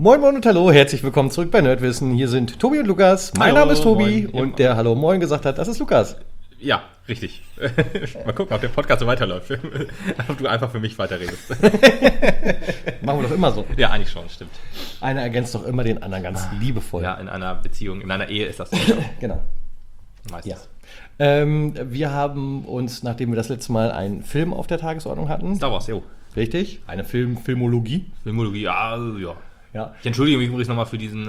Moin Moin und hallo, herzlich willkommen zurück bei Nerdwissen. Hier sind Tobi und Lukas. Mein Name ist Tobi und der Hallo Moin gesagt hat, das ist Lukas. Ja, richtig. Mal gucken, ob der Podcast so weiterläuft. Ob du einfach für mich weiterredest. Machen wir doch immer so. Ja, eigentlich schon, stimmt. Einer ergänzt doch immer den anderen ganz liebevoll. Ja, in einer Beziehung, in einer Ehe ist das so. Genau. Meistens. Ja. Wir haben uns, nachdem wir das letzte Mal einen Film auf der Tagesordnung hatten. Star Wars, jo. Richtig, eine Filmologie. Filmologie, ja. Ja. Ich entschuldige mich übrigens nochmal für diesen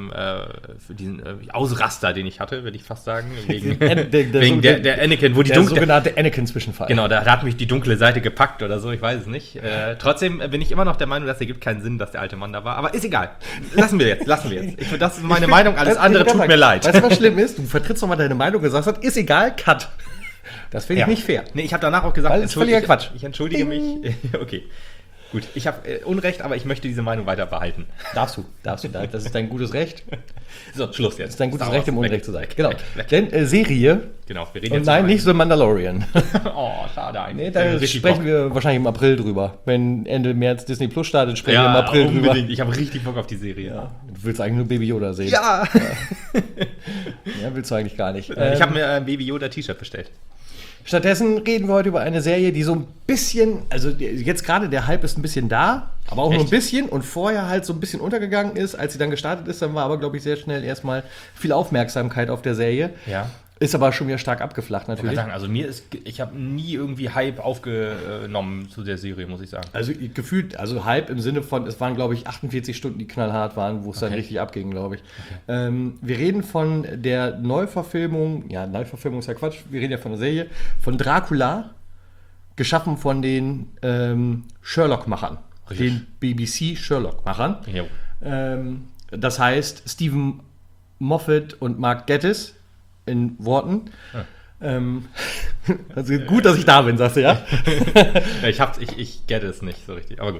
Ausraster, den ich hatte, würde ich fast sagen. Wegen der Anakin, wo die der sogenannte Anakin-Zwischenfall. Genau, da hat mich die dunkle Seite gepackt oder so, ich weiß es nicht. Trotzdem bin ich immer noch der Meinung, dass ergibt keinen Sinn, dass der alte Mann da war. Aber ist egal. Lassen wir jetzt. Das ist meine Meinung, alles andere tut mir leid. Weißt du, was schlimm ist? Du vertrittst nochmal deine Meinung und sagst, ist egal, cut. Das finde ich nicht fair. Nee, ich habe danach auch gesagt, das ist völliger Quatsch. Ich entschuldige mich. Okay. Gut, ich habe Unrecht, aber ich möchte diese Meinung weiter behalten. Darfst du. Das ist dein gutes Recht. So, Schluss jetzt. Das ist dein gutes Recht, im Unrecht zu sein. Weg, Genau. weg. Denn Serie. Genau, wir reden und jetzt nein, nicht The Mandalorian. Oh, schade eigentlich. Nee, da sprechen wir wahrscheinlich im April drüber. Wenn Ende März Disney Plus startet, sprechen wir im April unbedingt. drüber. Ich habe richtig Bock auf die Serie. Ja. Du willst eigentlich nur Baby Yoda sehen. Ja! Ja, willst du eigentlich gar nicht. Ich habe mir ein Baby Yoda T-Shirt bestellt. Stattdessen reden wir heute über eine Serie, die so ein bisschen, also jetzt gerade der Hype ist ein bisschen da, aber auch nur ein bisschen und vorher halt so ein bisschen untergegangen ist. Als sie dann gestartet ist, dann war aber, glaube ich, sehr schnell erstmal viel Aufmerksamkeit auf der Serie. Ja. Ist aber schon wieder stark abgeflacht natürlich. Ich kann sagen, also ich habe nie irgendwie Hype aufgenommen zu der Serie, muss ich sagen. Also gefühlt, also Hype im Sinne von, es waren, glaube ich, 48 Stunden, die knallhart waren, wo es dann richtig abging, glaube ich. Okay. Wir reden von der Neuverfilmung, Neuverfilmung ist ja Quatsch, wir reden ja von der Serie, von Dracula, geschaffen von den Sherlock-Machern. Den BBC-Sherlock-Machern. Das heißt, Stephen Moffat und Mark Gatiss in Worten. Also gut, dass ich da bin, sagst du, ja? Ich get es nicht so richtig, aber gut.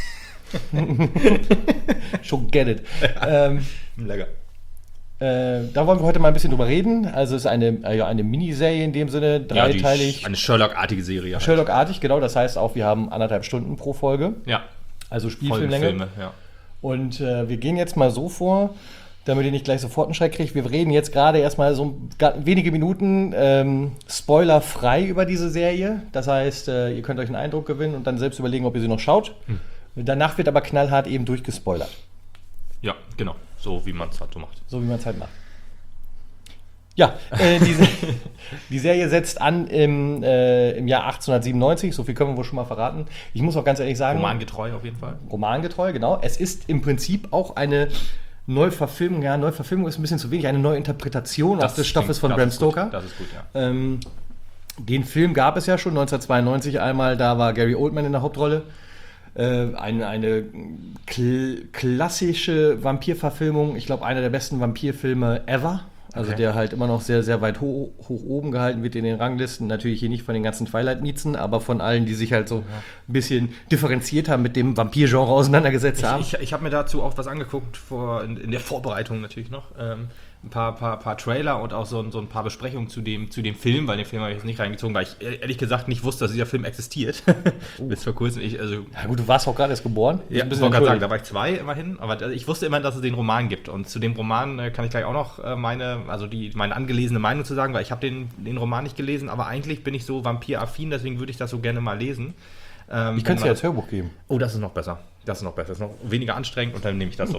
Schon get it. Lecker. Da wollen wir heute mal ein bisschen drüber reden. Also es ist eine Miniserie in dem Sinne, dreiteilig. Eine Sherlock-artige Serie. Sherlock-artig, genau. Das heißt auch, wir haben 1,5 Stunden pro Folge. Ja. Also Spielfilmlänge. Filme, ja. Und wir gehen jetzt mal so vor, damit ihr nicht gleich sofort einen Schreck kriegt. Wir reden jetzt gerade erstmal so wenige Minuten spoilerfrei über diese Serie. Das heißt, ihr könnt euch einen Eindruck gewinnen und dann selbst überlegen, ob ihr sie noch schaut. Danach wird aber knallhart eben durchgespoilert. Ja, genau. So wie man es halt so macht. So wie man es halt macht. Ja, die Serie setzt an im Jahr 1897, so viel können wir wohl schon mal verraten. Ich muss auch ganz ehrlich sagen... Romangetreu auf jeden Fall. Romangetreu, genau. Es ist im Prinzip auch eine Neuverfilmung. Ja, Neuverfilmung ist ein bisschen zu wenig. Eine Neuinterpretation des Stoffes von Bram Stoker. Das ist gut, ja. Den Film gab es ja schon 1992 einmal. Da war Gary Oldman in der Hauptrolle. Eine klassische Vampirverfilmung. Ich glaube, einer der besten Vampirfilme ever. Also der halt immer noch sehr, sehr weit hoch oben gehalten wird in den Ranglisten. Natürlich hier nicht von den ganzen Twilight-Niezen, aber von allen, die sich halt so ein bisschen differenzierter mit dem Vampir-Genre auseinandergesetzt haben. Ich habe mir dazu auch was angeguckt, in der Vorbereitung natürlich noch. Ein paar Trailer und auch so ein paar Besprechungen zu dem Film, weil den Film habe ich jetzt nicht reingezogen, weil ich ehrlich gesagt nicht wusste, dass dieser Film existiert. Bis vor kurzem. Ja gut, du warst auch gerade erst geboren. Ja, ich wollte gerade sagen, da war ich 2 immerhin, aber ich wusste immer, dass es den Roman gibt. Und zu dem Roman kann ich gleich auch noch meine angelesene Meinung zu sagen, weil ich habe den Roman nicht gelesen, aber eigentlich bin ich so vampiraffin, deswegen würde ich das so gerne mal lesen. Ich könnte es dir als Hörbuch geben. Oh, das ist noch besser. Das ist noch weniger anstrengend und dann nehme ich das so.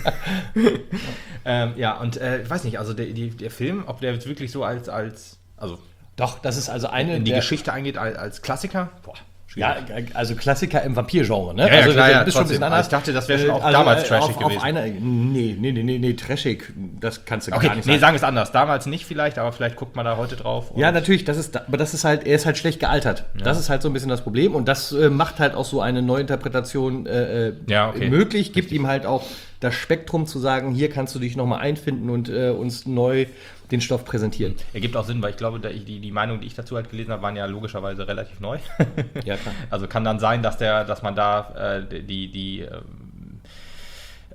Ich weiß nicht, also der Film, ob der jetzt wirklich so als doch, das ist also in die Geschichte eingeht als Klassiker. Boah, ja, also Klassiker im Vampir-Genre, ne? Ja, also klar, das ist schon ein bisschen anders. Ich dachte, das wäre schon auch damals trashig gewesen. Nee, trashig, das kannst du gar nicht sagen. Nee, sagen wir es anders. Damals nicht vielleicht, aber vielleicht guckt man da heute drauf. Ja, natürlich, er ist halt schlecht gealtert. Ja. Das ist halt so ein bisschen das Problem und das macht halt auch so eine Neuinterpretation möglich, gibt ihm halt auch das Spektrum zu sagen, hier kannst du dich nochmal einfinden und uns neu den Stoff präsentieren. Ergibt auch Sinn, weil ich glaube, die Meinungen, die ich dazu halt gelesen habe, waren ja logischerweise relativ neu. Ja, klar. Also kann dann sein, dass man da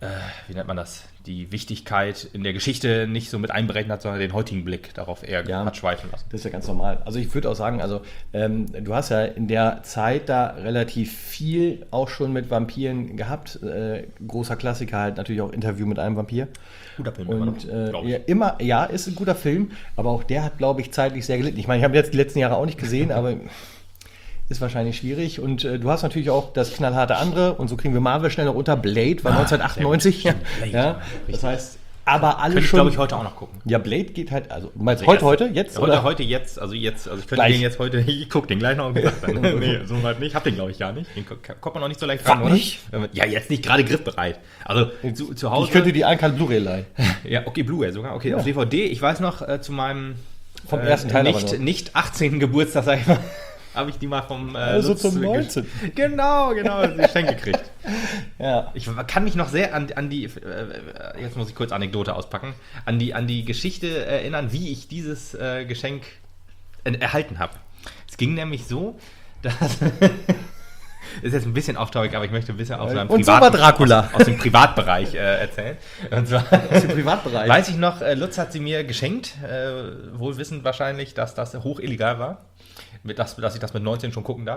wie nennt man das, die Wichtigkeit in der Geschichte nicht so mit einberechnet hat, sondern den heutigen Blick darauf eher hat schweifen lassen. Das ist ja ganz normal. Also ich würde auch sagen, du hast ja in der Zeit da relativ viel auch schon mit Vampiren gehabt. Großer Klassiker halt natürlich auch Interview mit einem Vampir. Guter Film. Und ist ein guter Film, aber auch der hat, glaube ich, zeitlich sehr gelitten. Ich meine, ich habe jetzt die letzten Jahre auch nicht gesehen, aber ist wahrscheinlich schwierig. Und du hast natürlich auch das knallharte andere, und so kriegen wir Marvel schnell noch unter. Blade war 1998. Ja, das heißt, aber alle könnte schon. Glaube ich, heute auch noch gucken. Ja, Blade geht halt, also du meinst heute, jetzt? Heute, jetzt, also ich könnte gleich. den jetzt heute, ich gucke den gleich noch und gesagt dann. Nee, so weit nicht, hab den glaube ich gar nicht. Den kommt man noch nicht so leicht ran, oder? Nicht? Ja, jetzt nicht gerade griffbereit. Also zu Hause. Ich könnte die Einkalt Blu-ray leihen. Ja, okay, Blu-ray sogar, okay, auf DVD. Ich weiß noch, zu meinem vom ersten Teil nicht 18. Geburtstag, sag ich mal, habe ich die mal vom also zum 19. Genau, geschenkt gekriegt. Ja. Ich kann mich noch sehr an die, jetzt muss ich kurz Anekdote auspacken, an die Geschichte erinnern, wie ich dieses Geschenk erhalten habe. Es ging nämlich so, dass ist jetzt ein bisschen off-topic, aber ich möchte ein bisschen aus dem Privatbereich erzählen. Und zwar aus dem Privatbereich. Weiß ich noch, Lutz hat sie mir geschenkt, wohl wissend wahrscheinlich, dass das hoch illegal war. Dass ich das mit 19 schon gucken darf.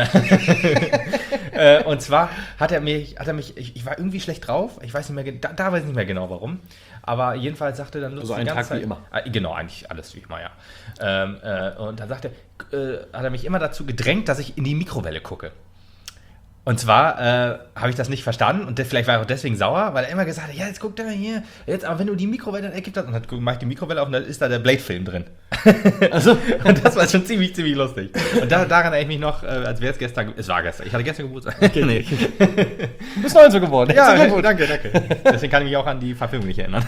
Und zwar hat er mich, ich war irgendwie schlecht drauf, ich weiß nicht mehr, da weiß ich nicht mehr genau warum, aber jedenfalls sagte dann Lutz so ein Tag wie immer. Genau, eigentlich alles wie immer, ja. Und dann hat er mich immer dazu gedrängt, dass ich in die Mikrowelle gucke. Und zwar habe ich das nicht verstanden und vielleicht war er auch deswegen sauer, weil er immer gesagt hat, ja, jetzt guck da mal hier, jetzt, aber wenn du die Mikrowelle, dann ergibt das, und dann mache ich die Mikrowelle auf und dann ist da der Blade-Film drin. Also, und das war schon ziemlich lustig. Und daran erinnere ich mich noch, als wäre es gestern, es war gestern, ich hatte gestern Geburtstag. Okay. Nee. Du bist 19 geworden. Ja, danke. Deswegen kann ich mich auch an die Verfilmung nicht erinnern.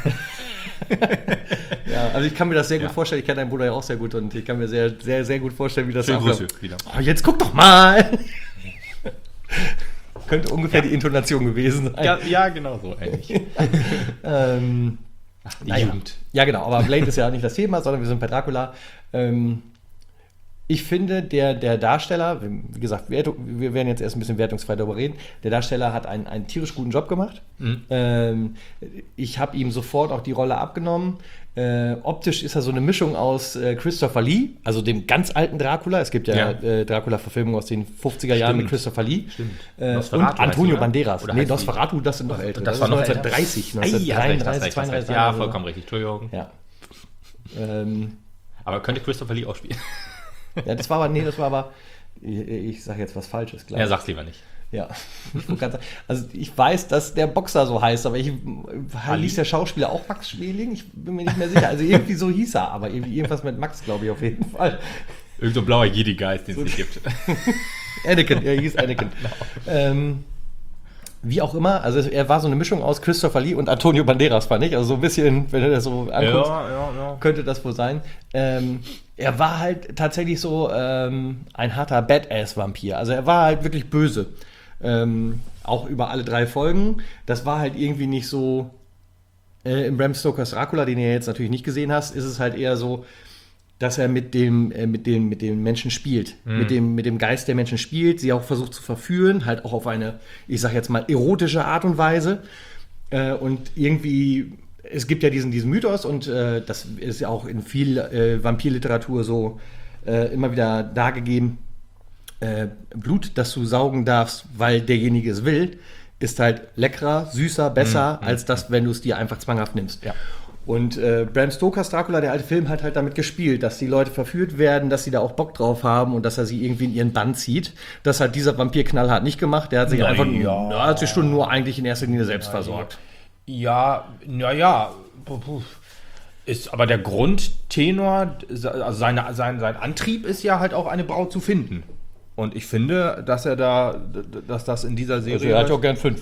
Ja, also ich kann mir das sehr gut vorstellen, ich kenne deinen Bruder ja auch sehr gut und ich kann mir sehr, sehr, sehr gut vorstellen, wie das abläuft. Oh, jetzt guck doch mal! Könnte ungefähr die Intonation gewesen sein. Ja, genau so eigentlich. Die Jugend. Ja, genau, aber Blade ist ja nicht das Thema, sondern wir sind bei Dracula. Ich finde, der Darsteller, wie gesagt, wir werden jetzt erst ein bisschen wertungsfrei darüber reden, der Darsteller hat einen tierisch guten Job gemacht. Mhm. Ich habe ihm sofort auch die Rolle abgenommen. Optisch ist er so eine Mischung aus Christopher Lee, also dem ganz alten Dracula. Es gibt ja Dracula-Verfilmungen aus den 50er Jahren mit Christopher Lee. Und Antonio Banderas. Nosferatu, das sind noch ältere. Das war 1930, 1933, 32. Ja, vollkommen richtig. Entschuldigung. Ja. Aber könnte Christopher Lee auch spielen? Ja, das war aber, ich sage jetzt was Falsches, glaube ich. Ja, sag's lieber nicht. Ja, also ich weiß, dass der Boxer so heißt, aber hieß der Schauspieler auch Max Schmeling? Ich bin mir nicht mehr sicher. Also irgendwie so hieß er, aber irgendwas mit Max, glaube ich, auf jeden Fall. Irgend so ein blauer Jedi-Geist, den es nicht gibt. Anakin, er hieß Anakin. Genau. Wie auch immer, also er war so eine Mischung aus Christopher Lee und Antonio Banderas, fand ich. Also so ein bisschen, wenn du das so anguckst, könnte das wohl sein. Er war halt tatsächlich so ein harter Badass-Vampir. Also er war halt wirklich böse. Auch über alle 3 Folgen. Das war halt irgendwie nicht so in Bram Stokers Dracula, den du jetzt natürlich nicht gesehen hast, ist es halt eher so, dass er mit den Menschen spielt, mit dem Geist der Menschen spielt, sie auch versucht zu verführen, halt auch auf eine, ich sag jetzt mal, erotische Art und Weise. Und irgendwie, es gibt ja diesen Mythos und das ist ja auch in viel Vampirliteratur so immer wieder dargegeben, Blut, das du saugen darfst, weil derjenige es will, ist halt leckerer, süßer, besser, als das, wenn du es dir einfach zwanghaft nimmst. Ja. Und Bram Stokers Dracula, der alte Film, hat halt damit gespielt, dass die Leute verführt werden, dass sie da auch Bock drauf haben und dass er sie irgendwie in ihren Bann zieht. Das hat dieser Vampir knallhart nicht gemacht. Der hat sich einfach 80 Stunden nur eigentlich in erster Linie selbst versorgt. Ja, naja. Ist aber der Grundtenor, also sein Antrieb ist ja halt auch eine Braut zu finden. Und ich finde, dass das in dieser Serie... Also er hat ja auch gern 5.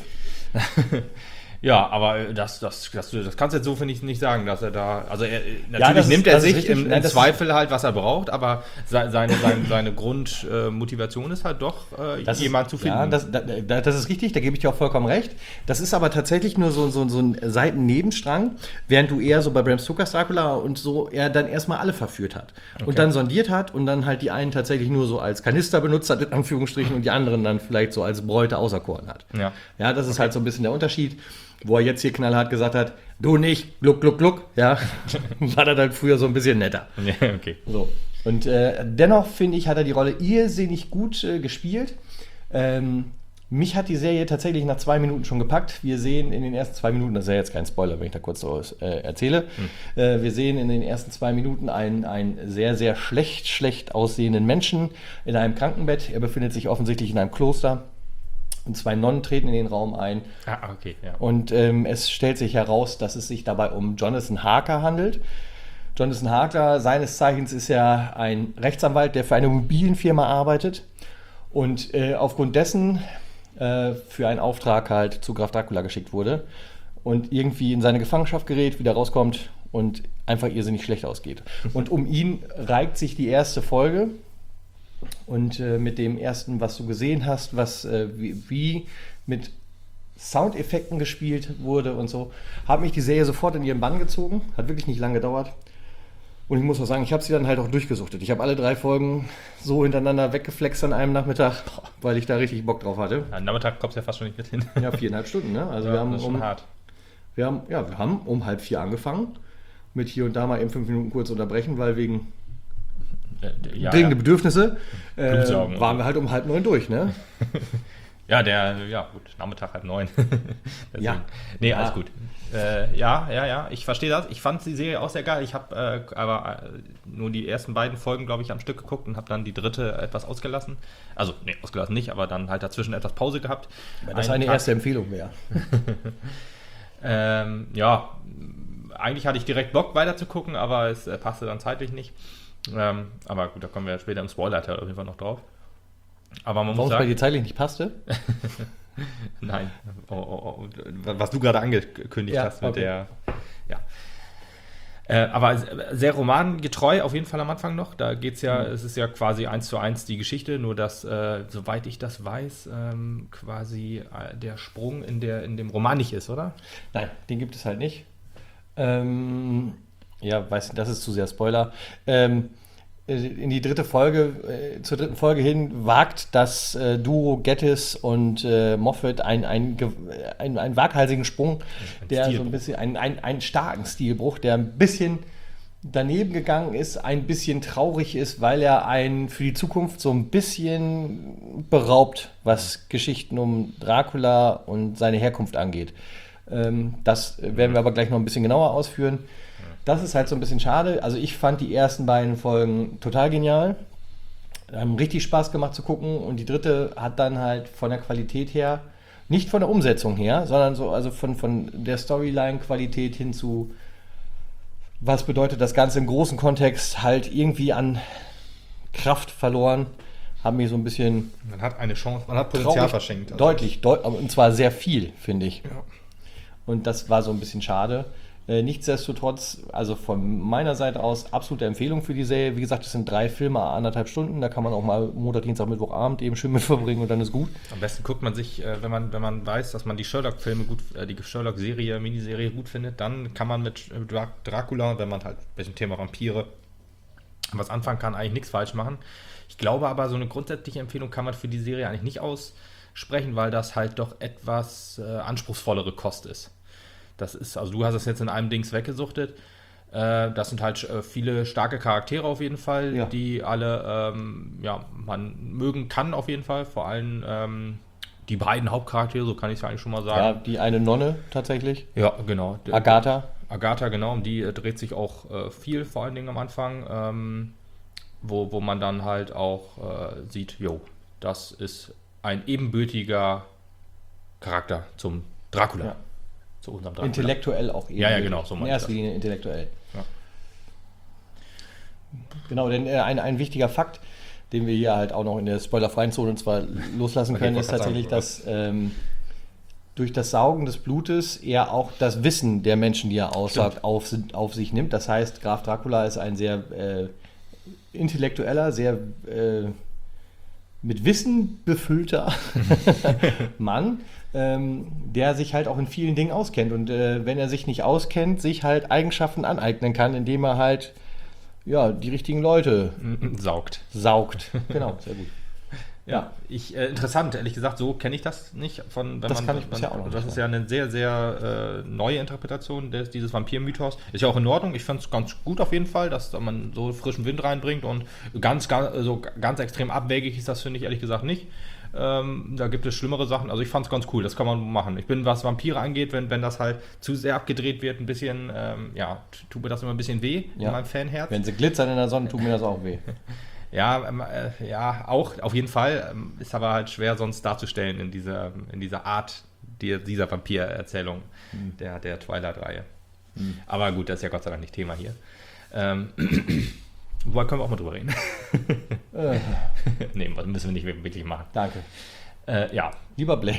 Ja, aber das kannst du jetzt so, finde ich, nicht sagen, dass er da, also natürlich nimmt er sich im Zweifel halt, was er braucht, aber seine Grundmotivation ist halt doch, jemanden zu finden. Ja, das ist richtig, da gebe ich dir auch vollkommen recht. Das ist aber tatsächlich nur so ein Seitennebenstrang, während du eher so bei Bram Stokers Dracula und so er dann erstmal alle verführt hat. Okay. Und dann sondiert hat und dann halt die einen tatsächlich nur so als Kanister benutzt hat, in Anführungsstrichen, und die anderen dann vielleicht so als Bräute auserkoren hat. Ja, das ist halt so ein bisschen der Unterschied. Wo er jetzt hier knallhart gesagt hat, du nicht, gluck, gluck, gluck, ja, war er dann früher so ein bisschen netter. Ja, okay. So. Und dennoch, finde ich, hat er die Rolle irrsinnig gut gespielt. Mich hat die Serie tatsächlich nach 2 Minuten schon gepackt. Wir sehen in den ersten 2 Minuten, das ist ja jetzt kein Spoiler, wenn ich da kurz so erzähle, wir sehen in den ersten 2 Minuten einen sehr, sehr schlecht aussehenden Menschen in einem Krankenbett. Er befindet sich offensichtlich in einem Kloster. Und 2 Nonnen treten in den Raum ein. Ah, okay, ja. Und es stellt sich heraus, dass es sich dabei um Jonathan Harker handelt. Jonathan Harker, seines Zeichens, ist ja ein Rechtsanwalt, der für eine Immobilienfirma arbeitet und aufgrund dessen für einen Auftrag halt zu Graf Dracula geschickt wurde und irgendwie in seine Gefangenschaft gerät, wieder rauskommt und einfach irrsinnig schlecht ausgeht. Und um ihn reiht sich die erste Folge. Und mit dem ersten, was du gesehen hast, wie mit Soundeffekten gespielt wurde und so, hat mich die Serie sofort in ihren Bann gezogen. Hat wirklich nicht lange gedauert. Und ich muss auch sagen, ich habe sie dann halt auch durchgesuchtet. Ich habe alle 3 Folgen so hintereinander weggeflext an einem Nachmittag, weil ich da richtig Bock drauf hatte. Am Nachmittag kommst du ja fast schon nicht mit hin. Ja, 4,5 Stunden, ne? Also Ja, wir haben das ist schon hart. Wir haben um 3:30 angefangen. Mit hier und da mal eben 5 Minuten kurz unterbrechen, weil wegen dringende Bedürfnisse waren wir halt um 8:30 durch, ne? Gut, Nachmittag 8:30. Ja. Nee, alles gut. Ich verstehe das. Ich fand die Serie auch sehr geil. Ich habe aber nur die ersten beiden Folgen, glaube ich, am Stück geguckt und habe dann die dritte etwas ausgelassen. Also, nee, ausgelassen nicht, aber dann halt dazwischen etwas Pause gehabt. Weil das eine erste Empfehlung wäre. Eigentlich hatte ich direkt Bock weiter zu gucken, aber es passte dann zeitlich nicht. Aber gut, da kommen wir später im Spoiler-Teil auf jeden Fall noch drauf. Aber man muss Warum es sagen, bei dir zeitlich nicht passte? Nein. Was du gerade angekündigt hast mit der. Ja. Aber sehr romangetreu auf jeden Fall am Anfang noch. Da geht's ja, es ist ja quasi 1:1 die Geschichte, nur dass, soweit ich das weiß, quasi der Sprung in dem Roman nicht ist, oder? Nein, den gibt es halt nicht. Weiß nicht, das ist zu sehr Spoiler. In die dritte Folge, zur dritten Folge hin, wagt das Duo Gatiss und Moffat einen waghalsigen Sprung, der so ein bisschen, einen starken Stilbruch, der ein bisschen daneben gegangen ist, ein bisschen traurig ist, weil er einen für die Zukunft so ein bisschen beraubt, was Geschichten um Dracula und seine Herkunft angeht. Das werden wir aber gleich noch ein bisschen genauer ausführen. Das ist halt so ein bisschen schade. Also ich fand die ersten beiden Folgen total genial. Haben richtig Spaß gemacht zu gucken. Und die dritte hat dann halt von der Qualität her, nicht von der Umsetzung her, sondern so, also von der Storyline-Qualität hin zu, was bedeutet das Ganze im großen Kontext, halt irgendwie an Kraft verloren. Haben mich so ein bisschen. Man hat eine Chance, man hat Potenzial verschenkt. Also. Deutlich, und zwar sehr viel, finde ich. Ja. Und das war so ein bisschen schade. Nichtsdestotrotz, also von meiner Seite aus, absolute Empfehlung für die Serie. Wie gesagt, es sind 3 Filme, 1,5 Stunden. Da kann man auch mal Montag, Dienstag, Mittwochabend eben schön mit verbringen und dann ist gut. Am besten guckt man sich, wenn man weiß, dass man die Sherlock-Filme die Sherlock-Serie, Miniserie gut findet, dann kann man mit Dracula, wenn man halt mit dem Thema Vampire was anfangen kann, eigentlich nichts falsch machen. Ich glaube aber, so eine grundsätzliche Empfehlung kann man für die Serie eigentlich nicht aussprechen, weil das halt doch etwas anspruchsvollere Kost ist. Das ist, also du hast es jetzt in einem Dings weggesuchtet. Das sind halt viele starke Charaktere auf jeden Fall, ja, die alle man mögen kann auf jeden Fall. Vor allem die beiden Hauptcharaktere, so kann ich es eigentlich schon mal sagen. Ja, die eine Nonne tatsächlich. Ja, genau. Agatha, genau, um die dreht sich auch viel, vor allen Dingen am Anfang, wo man dann halt auch sieht, das ist ein ebenbürtiger Charakter zum Dracula. Ja. Zu unserem Dracula. Intellektuell auch eben. Ja, genau. So in erster Linie intellektuell. Ja. Genau, denn ein wichtiger Fakt, den wir hier halt auch noch in der spoilerfreien Zone zwar loslassen können, ist tatsächlich, dass durch das Saugen des Blutes er auch das Wissen der Menschen, die er aussagt, auf sich nimmt. Das heißt, Graf Dracula ist ein sehr intellektueller, sehr mit Wissen befüllter Mann, der sich halt auch in vielen Dingen auskennt. Und wenn er sich nicht auskennt, sich halt Eigenschaften aneignen kann, indem er halt die richtigen Leute saugt. Genau, sehr gut. Ja, interessant, ehrlich gesagt, so kenne ich das nicht. Das ist ja eine sehr, sehr neue Interpretation dieses Vampir-Mythos. Ist ja auch in Ordnung, ich fand es ganz gut auf jeden Fall, dass man so frischen Wind reinbringt und ganz extrem abwegig ist das, finde ich ehrlich gesagt nicht. Da gibt es schlimmere Sachen, also ich fand es ganz cool, das kann man machen. Ich bin, was Vampire angeht, wenn das halt zu sehr abgedreht wird, ein bisschen, tut mir das immer ein bisschen weh in meinem Fanherz. Wenn sie glitzern in der Sonne, tut mir das auch weh. Ja, auch auf jeden Fall. Ist aber halt schwer sonst darzustellen in dieser Art dieser Vampir-Erzählung der Twilight-Reihe. Aber gut, das ist ja Gott sei Dank nicht Thema hier. Wobei können wir auch mal drüber reden. Nee, müssen wir nicht wirklich machen. Danke. Ja. Lieber Blade.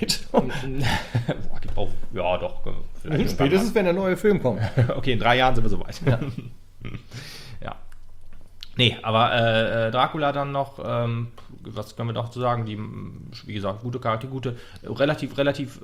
Ja, doch. Spätestens, wenn der neue Film kommt. Okay, in 3 Jahren sind wir soweit. Ja. Ja. Nee, aber Dracula dann noch, was können wir noch zu sagen? Die, wie gesagt, gute Charaktere, relativ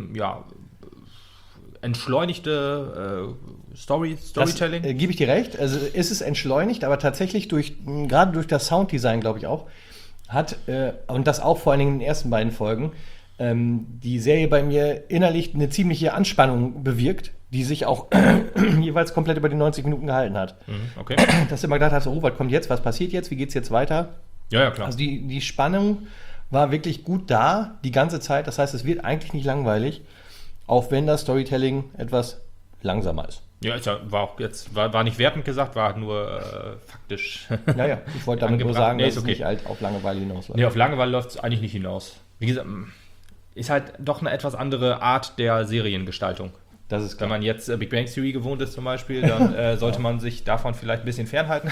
entschleunigte Storytelling. Gebe ich dir recht. Also ist es entschleunigt, aber tatsächlich gerade durch das Sounddesign, glaube ich auch, und das auch vor allen Dingen in den ersten beiden Folgen, die Serie bei mir innerlich eine ziemliche Anspannung bewirkt, die sich auch jeweils komplett über die 90 Minuten gehalten hat. Okay. Dass du immer gedacht hast, was kommt jetzt, was passiert jetzt, wie geht's jetzt weiter? Ja, klar. Also die Spannung war wirklich gut da, die ganze Zeit. Das heißt, es wird eigentlich nicht langweilig, auch wenn das Storytelling etwas langsamer ist. Ja, war nicht wertend gesagt, war nur faktisch. Ja, ich wollte damit nur sagen, dass es nicht halt auf Langeweile hinausläuft. Nee, auf Langeweile läuft es eigentlich nicht hinaus. Wie gesagt, ist halt doch eine etwas andere Art der Seriengestaltung. Das ist klar. Wenn man jetzt Big Bang Theory gewohnt ist zum Beispiel, dann sollte man sich davon vielleicht ein bisschen fernhalten.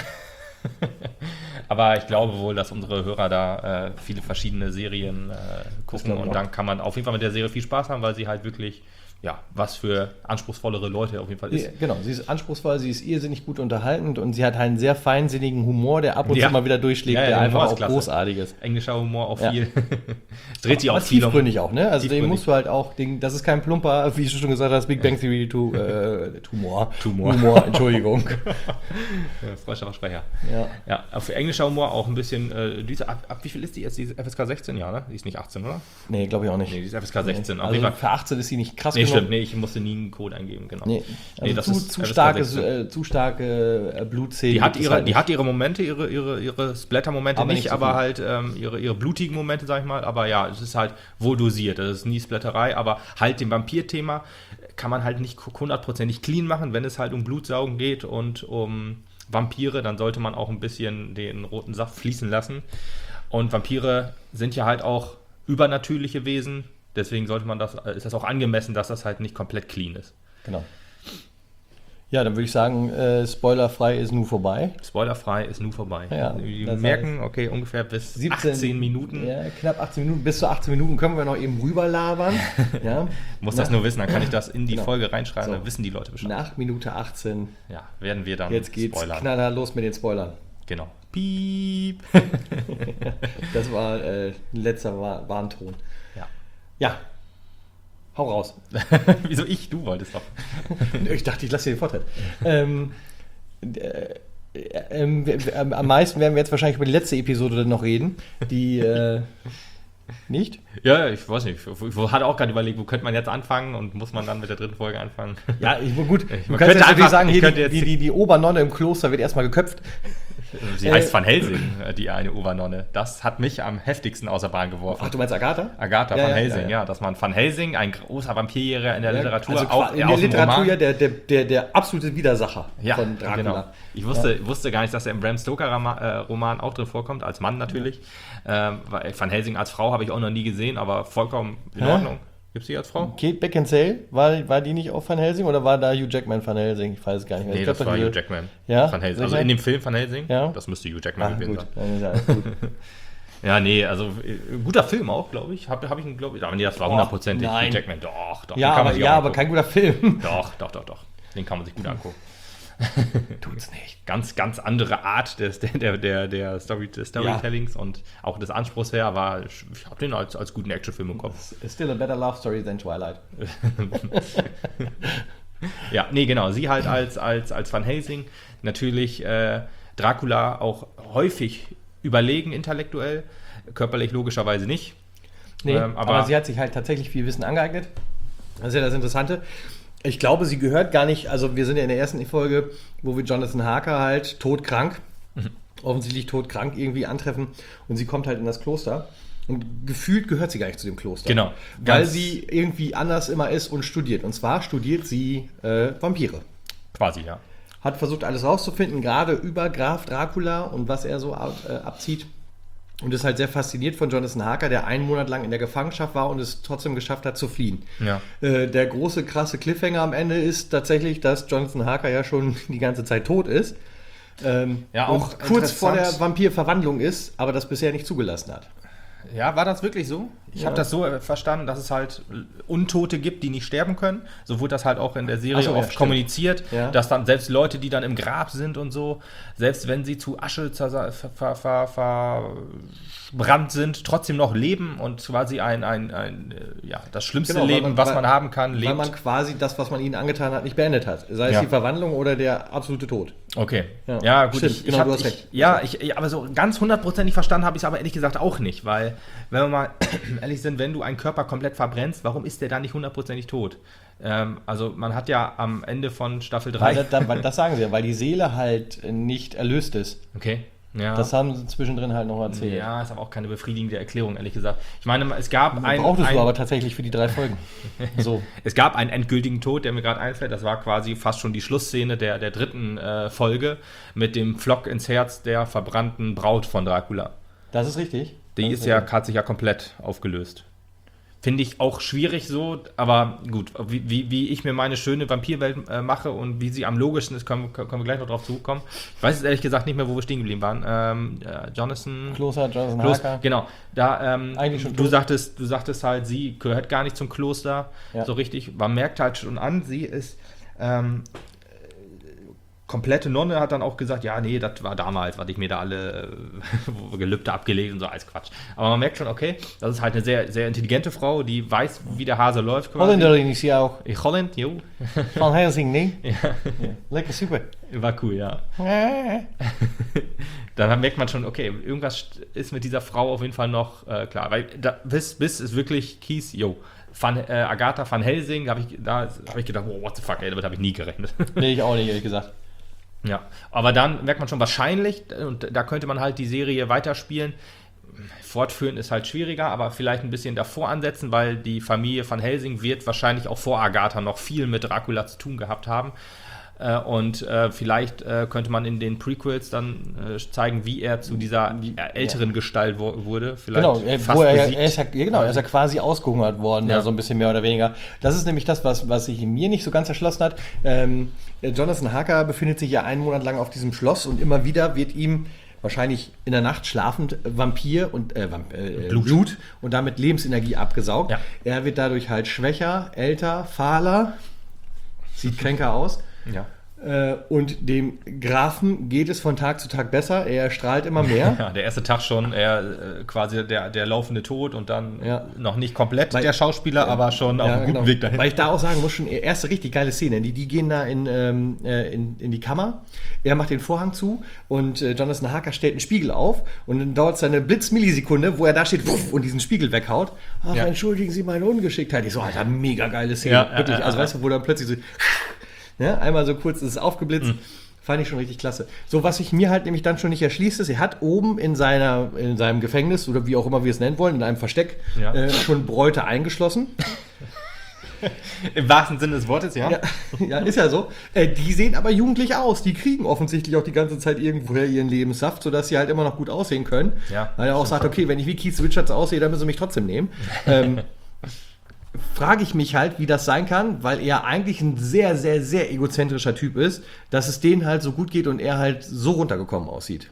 Aber ich glaube wohl, dass unsere Hörer da viele verschiedene Serien gucken und dann kann man auf jeden Fall mit der Serie viel Spaß haben, weil sie halt wirklich, was für anspruchsvollere Leute auf jeden Fall ist. Genau, sie ist anspruchsvoll, sie ist irrsinnig gut unterhaltend und sie hat einen sehr feinsinnigen Humor, der ab und zu mal wieder durchschlägt, der einfach auch großartig ist. Englischer Humor auch viel. Es dreht sich auch viel tiefgründig auch, ne? Also den musst du halt auch, das ist kein plumper, wie du schon gesagt hast, Big Bang Theory Humor, Entschuldigung. Freudscher Versprecher. Ja, auf englischer Humor auch ein bisschen, ab wie viel ist die jetzt? Die ist FSK 16, ja, ne? Die ist nicht 18, oder? Nee, glaube ich auch nicht. Nee, die ist FSK 16. Also für 18 ist sie nicht krass genug. Stimmt, ich musste nie einen Code eingeben, genau. Das ist zu starke Blutszenen. Die hat ihre Momente, ihre Splatter-Momente nicht, aber halt ihre blutigen Momente, sag ich mal. Aber ja, es ist halt wohl dosiert. Das ist nie Splatterei, aber halt dem Vampir-Thema kann man halt nicht 100% clean machen. Wenn es halt um Blutsaugen geht und um Vampire, dann sollte man auch ein bisschen den roten Saft fließen lassen. Und Vampire sind ja halt auch übernatürliche Wesen. Deswegen ist das auch angemessen, dass das halt nicht komplett clean ist. Genau. Ja, dann würde ich sagen, spoilerfrei ist nu vorbei. Spoilerfrei ist nu vorbei. Ja, wir merken, okay, ungefähr bis 18 Minuten. Ja, knapp 18 Minuten. Bis zu 18 Minuten können wir noch eben rüberlabern. Ja. Muss das nur wissen, dann kann ich das in die Folge reinschreiben, dann wissen die Leute Bescheid. Nach Minute 18 werden wir dann jetzt geht's spoilern. Knaller los mit den Spoilern. Genau. Piep. Das war ein letzter Warnton. Ja. Hau raus. Wieso ich? Du wolltest doch. Ich dachte, ich lasse dir den Vorteil. Am meisten werden wir jetzt wahrscheinlich über die letzte Episode noch reden. Die nicht? Ja, ich weiß nicht. Ich hatte auch gerade überlegt, wo könnte man jetzt anfangen und muss man dann mit der 3. Folge anfangen? Ja, gut. Du kannst jetzt natürlich sagen, die Obernonne im Kloster wird erstmal geköpft. Sie heißt Van Helsing, die eine Obernonne. Das hat mich am heftigsten außer Bahn geworfen. Ach, du meinst Agatha? Agatha Van Helsing, ja. Dass man Van Helsing, ein großer Vampirjäger in der Literatur, also auch in der Literatur ja der absolute Widersacher von Dracula. Genau. Ich wusste gar nicht, dass er im Bram Stoker-Roman auch drin vorkommt, als Mann natürlich. Van Helsing als Frau habe ich auch noch nie gesehen, aber vollkommen in Ordnung. Gibt es die als Frau? Kate Beckinsale, war die nicht auch Van Helsing oder war da Hugh Jackman Van Helsing? Ich weiß es gar nicht mehr. Nee, das war Hugh Jackman Van Helsing. Also in dem Film Van Helsing, das müsste Hugh Jackman gewesen sein. Dann ist ja alles gut. Ja, nee, also guter Film auch, glaube ich. Hab ich ihn, glaube ich. Aber nee, das war 100% Hugh Jackman. Doch. Ja, aber kein guter Film. Doch. Den kann man sich gut angucken. Tut's nicht. Ganz andere Art des Storytellings und auch des Anspruchs her, aber ich habe den als guten Actionfilm im Kopf. Still a better love story than Twilight. Ja, nee, genau. Sie halt als Van Helsing natürlich Dracula auch häufig überlegen intellektuell, körperlich logischerweise nicht. Nee, aber sie hat sich halt tatsächlich viel Wissen angeeignet. Das ist ja das Interessante. Ich glaube, sie gehört gar nicht, also wir sind ja in der ersten Folge, wo wir Jonathan Harker halt todkrank, offensichtlich todkrank irgendwie antreffen und sie kommt halt in das Kloster und gefühlt gehört sie gar nicht zu dem Kloster. Genau. Weil sie irgendwie anders immer ist und studiert. Und zwar studiert sie Vampire. Quasi, ja. Hat versucht, alles rauszufinden, gerade über Graf Dracula und was er so abzieht. Und ist halt sehr fasziniert von Jonathan Harker, der einen Monat lang in der Gefangenschaft war und es trotzdem geschafft hat zu fliehen. Ja. Der große, krasse Cliffhanger am Ende ist tatsächlich, dass Jonathan Harker ja schon die ganze Zeit tot ist. Ja, auch und kurz vor der Vampirverwandlung ist, aber das bisher nicht zugelassen hat. Ja, war das wirklich so? Ich habe das so verstanden, dass es halt Untote gibt, die nicht sterben können. So wurde das halt auch in der Serie oft kommuniziert, dass dann selbst Leute, die dann im Grab sind und so, selbst wenn sie zu Asche verbrannt sind, trotzdem noch leben und quasi das schlimmste Leben, was man haben kann, lebt. Weil man quasi das, was man ihnen angetan hat, nicht beendet hat. Sei es die Verwandlung oder der absolute Tod. Okay. Ja gut. Stimmt, du hast recht. Aber so ganz hundertprozentig verstanden habe ich es aber ehrlich gesagt auch nicht, weil, wenn wir mal ehrlich sind, wenn du einen Körper komplett verbrennst, warum ist der dann nicht hundertprozentig tot? Also man hat ja am Ende von Staffel 3... Das sagen sie ja, weil die Seele halt nicht erlöst ist. Okay. Ja. Das haben sie zwischendrin halt noch erzählt. Ja, ist aber auch keine befriedigende Erklärung, ehrlich gesagt. Ich meine, es gab brauchtest du aber tatsächlich für die 3 Folgen. So. Es gab einen endgültigen Tod, der mir gerade einfällt. Das war quasi fast schon die Schlussszene der 3. Folge mit dem Pflock ins Herz der verbrannten Braut von Dracula. Das ist richtig. Hat sich ja komplett aufgelöst. Finde ich auch schwierig so, aber gut, wie ich mir meine schöne Vampirwelt mache und wie sie am logischsten ist, können wir gleich noch drauf zukommen. Ich weiß jetzt ehrlich gesagt nicht mehr, wo wir stehen geblieben waren. Jonathan Harker. Genau. Da, eigentlich schon du sagtest halt, sie gehört gar nicht zum Kloster, so richtig. Man merkt halt schon an, sie ist komplette Nonne, hat dann auch gesagt, ja, nee, das war damals, was ich mir da alle Gelübde abgelegt und so, als Quatsch. Aber man merkt schon, okay, das ist halt eine sehr, sehr intelligente Frau, die weiß, wie der Hase läuft. Holländerin ist sie auch. Holland, jo. Van Helsing, ne? Ja. Lecker, super. War cool, ja. Dann merkt man schon, okay, irgendwas ist mit dieser Frau auf jeden Fall noch klar. Weil bis ist wirklich Kies, jo. Agatha van Helsing, da hab ich gedacht, oh, what the fuck, ey, damit habe ich nie gerechnet. Nee, ich auch nicht, ehrlich gesagt. Ja, aber dann merkt man schon wahrscheinlich, und da könnte man halt die Serie weiterspielen, fortführen ist halt schwieriger, aber vielleicht ein bisschen davor ansetzen, weil die Familie van Helsing wird wahrscheinlich auch vor Agatha noch viel mit Dracula zu tun gehabt haben. Und vielleicht könnte man in den Prequels dann zeigen, wie er zu dieser älteren Gestalt wurde. Vielleicht genau, er ist ja quasi ausgehungert worden, so ein bisschen mehr oder weniger. Das ist nämlich das, was sich in mir nicht so ganz erschlossen hat. Jonathan Harker befindet sich ja einen Monat lang auf diesem Schloss und immer wieder wird ihm wahrscheinlich in der Nacht schlafend Vampir und Blut und damit Lebensenergie abgesaugt. Ja. Er wird dadurch halt schwächer, älter, fahler, sieht kränker aus. Ja. Und dem Grafen geht es von Tag zu Tag besser. Er strahlt immer mehr. Ja, der erste Tag schon, quasi der laufende Tod und dann noch nicht komplett der Schauspieler, aber schon auf einem guten Weg dahin. Weil ich da auch sagen muss, schon erste richtig geile Szene. Die gehen da in die Kammer. Er macht den Vorhang zu und Jonathan Harker stellt einen Spiegel auf und dann dauert es eine Blitzmillisekunde, wo er da steht und diesen Spiegel weghaut. Ach, entschuldigen Sie meine Ungeschicktheit. Ich so, Alter, mega geile Szene. Wirklich. Also weißt du, wo dann plötzlich so einmal so kurz ist es aufgeblitzt. Fand ich schon richtig klasse. So, was sich mir halt nämlich dann schon nicht erschließt, ist, er hat oben in seinem Gefängnis, oder wie auch immer wir es nennen wollen, in einem Versteck, schon Bräute eingeschlossen. Im wahrsten Sinne des Wortes, ja. Ja, ist ja so. Die sehen aber jugendlich aus. Die kriegen offensichtlich auch die ganze Zeit irgendwoher ihren Lebenssaft, sodass sie halt immer noch gut aussehen können. Ja, weil er auch sagt, okay, wenn ich wie Keith Richards aussehe, dann müssen sie mich trotzdem nehmen. Frage ich mich halt, wie das sein kann, weil er eigentlich ein sehr, sehr, sehr egozentrischer Typ ist, dass es denen halt so gut geht und er halt so runtergekommen aussieht.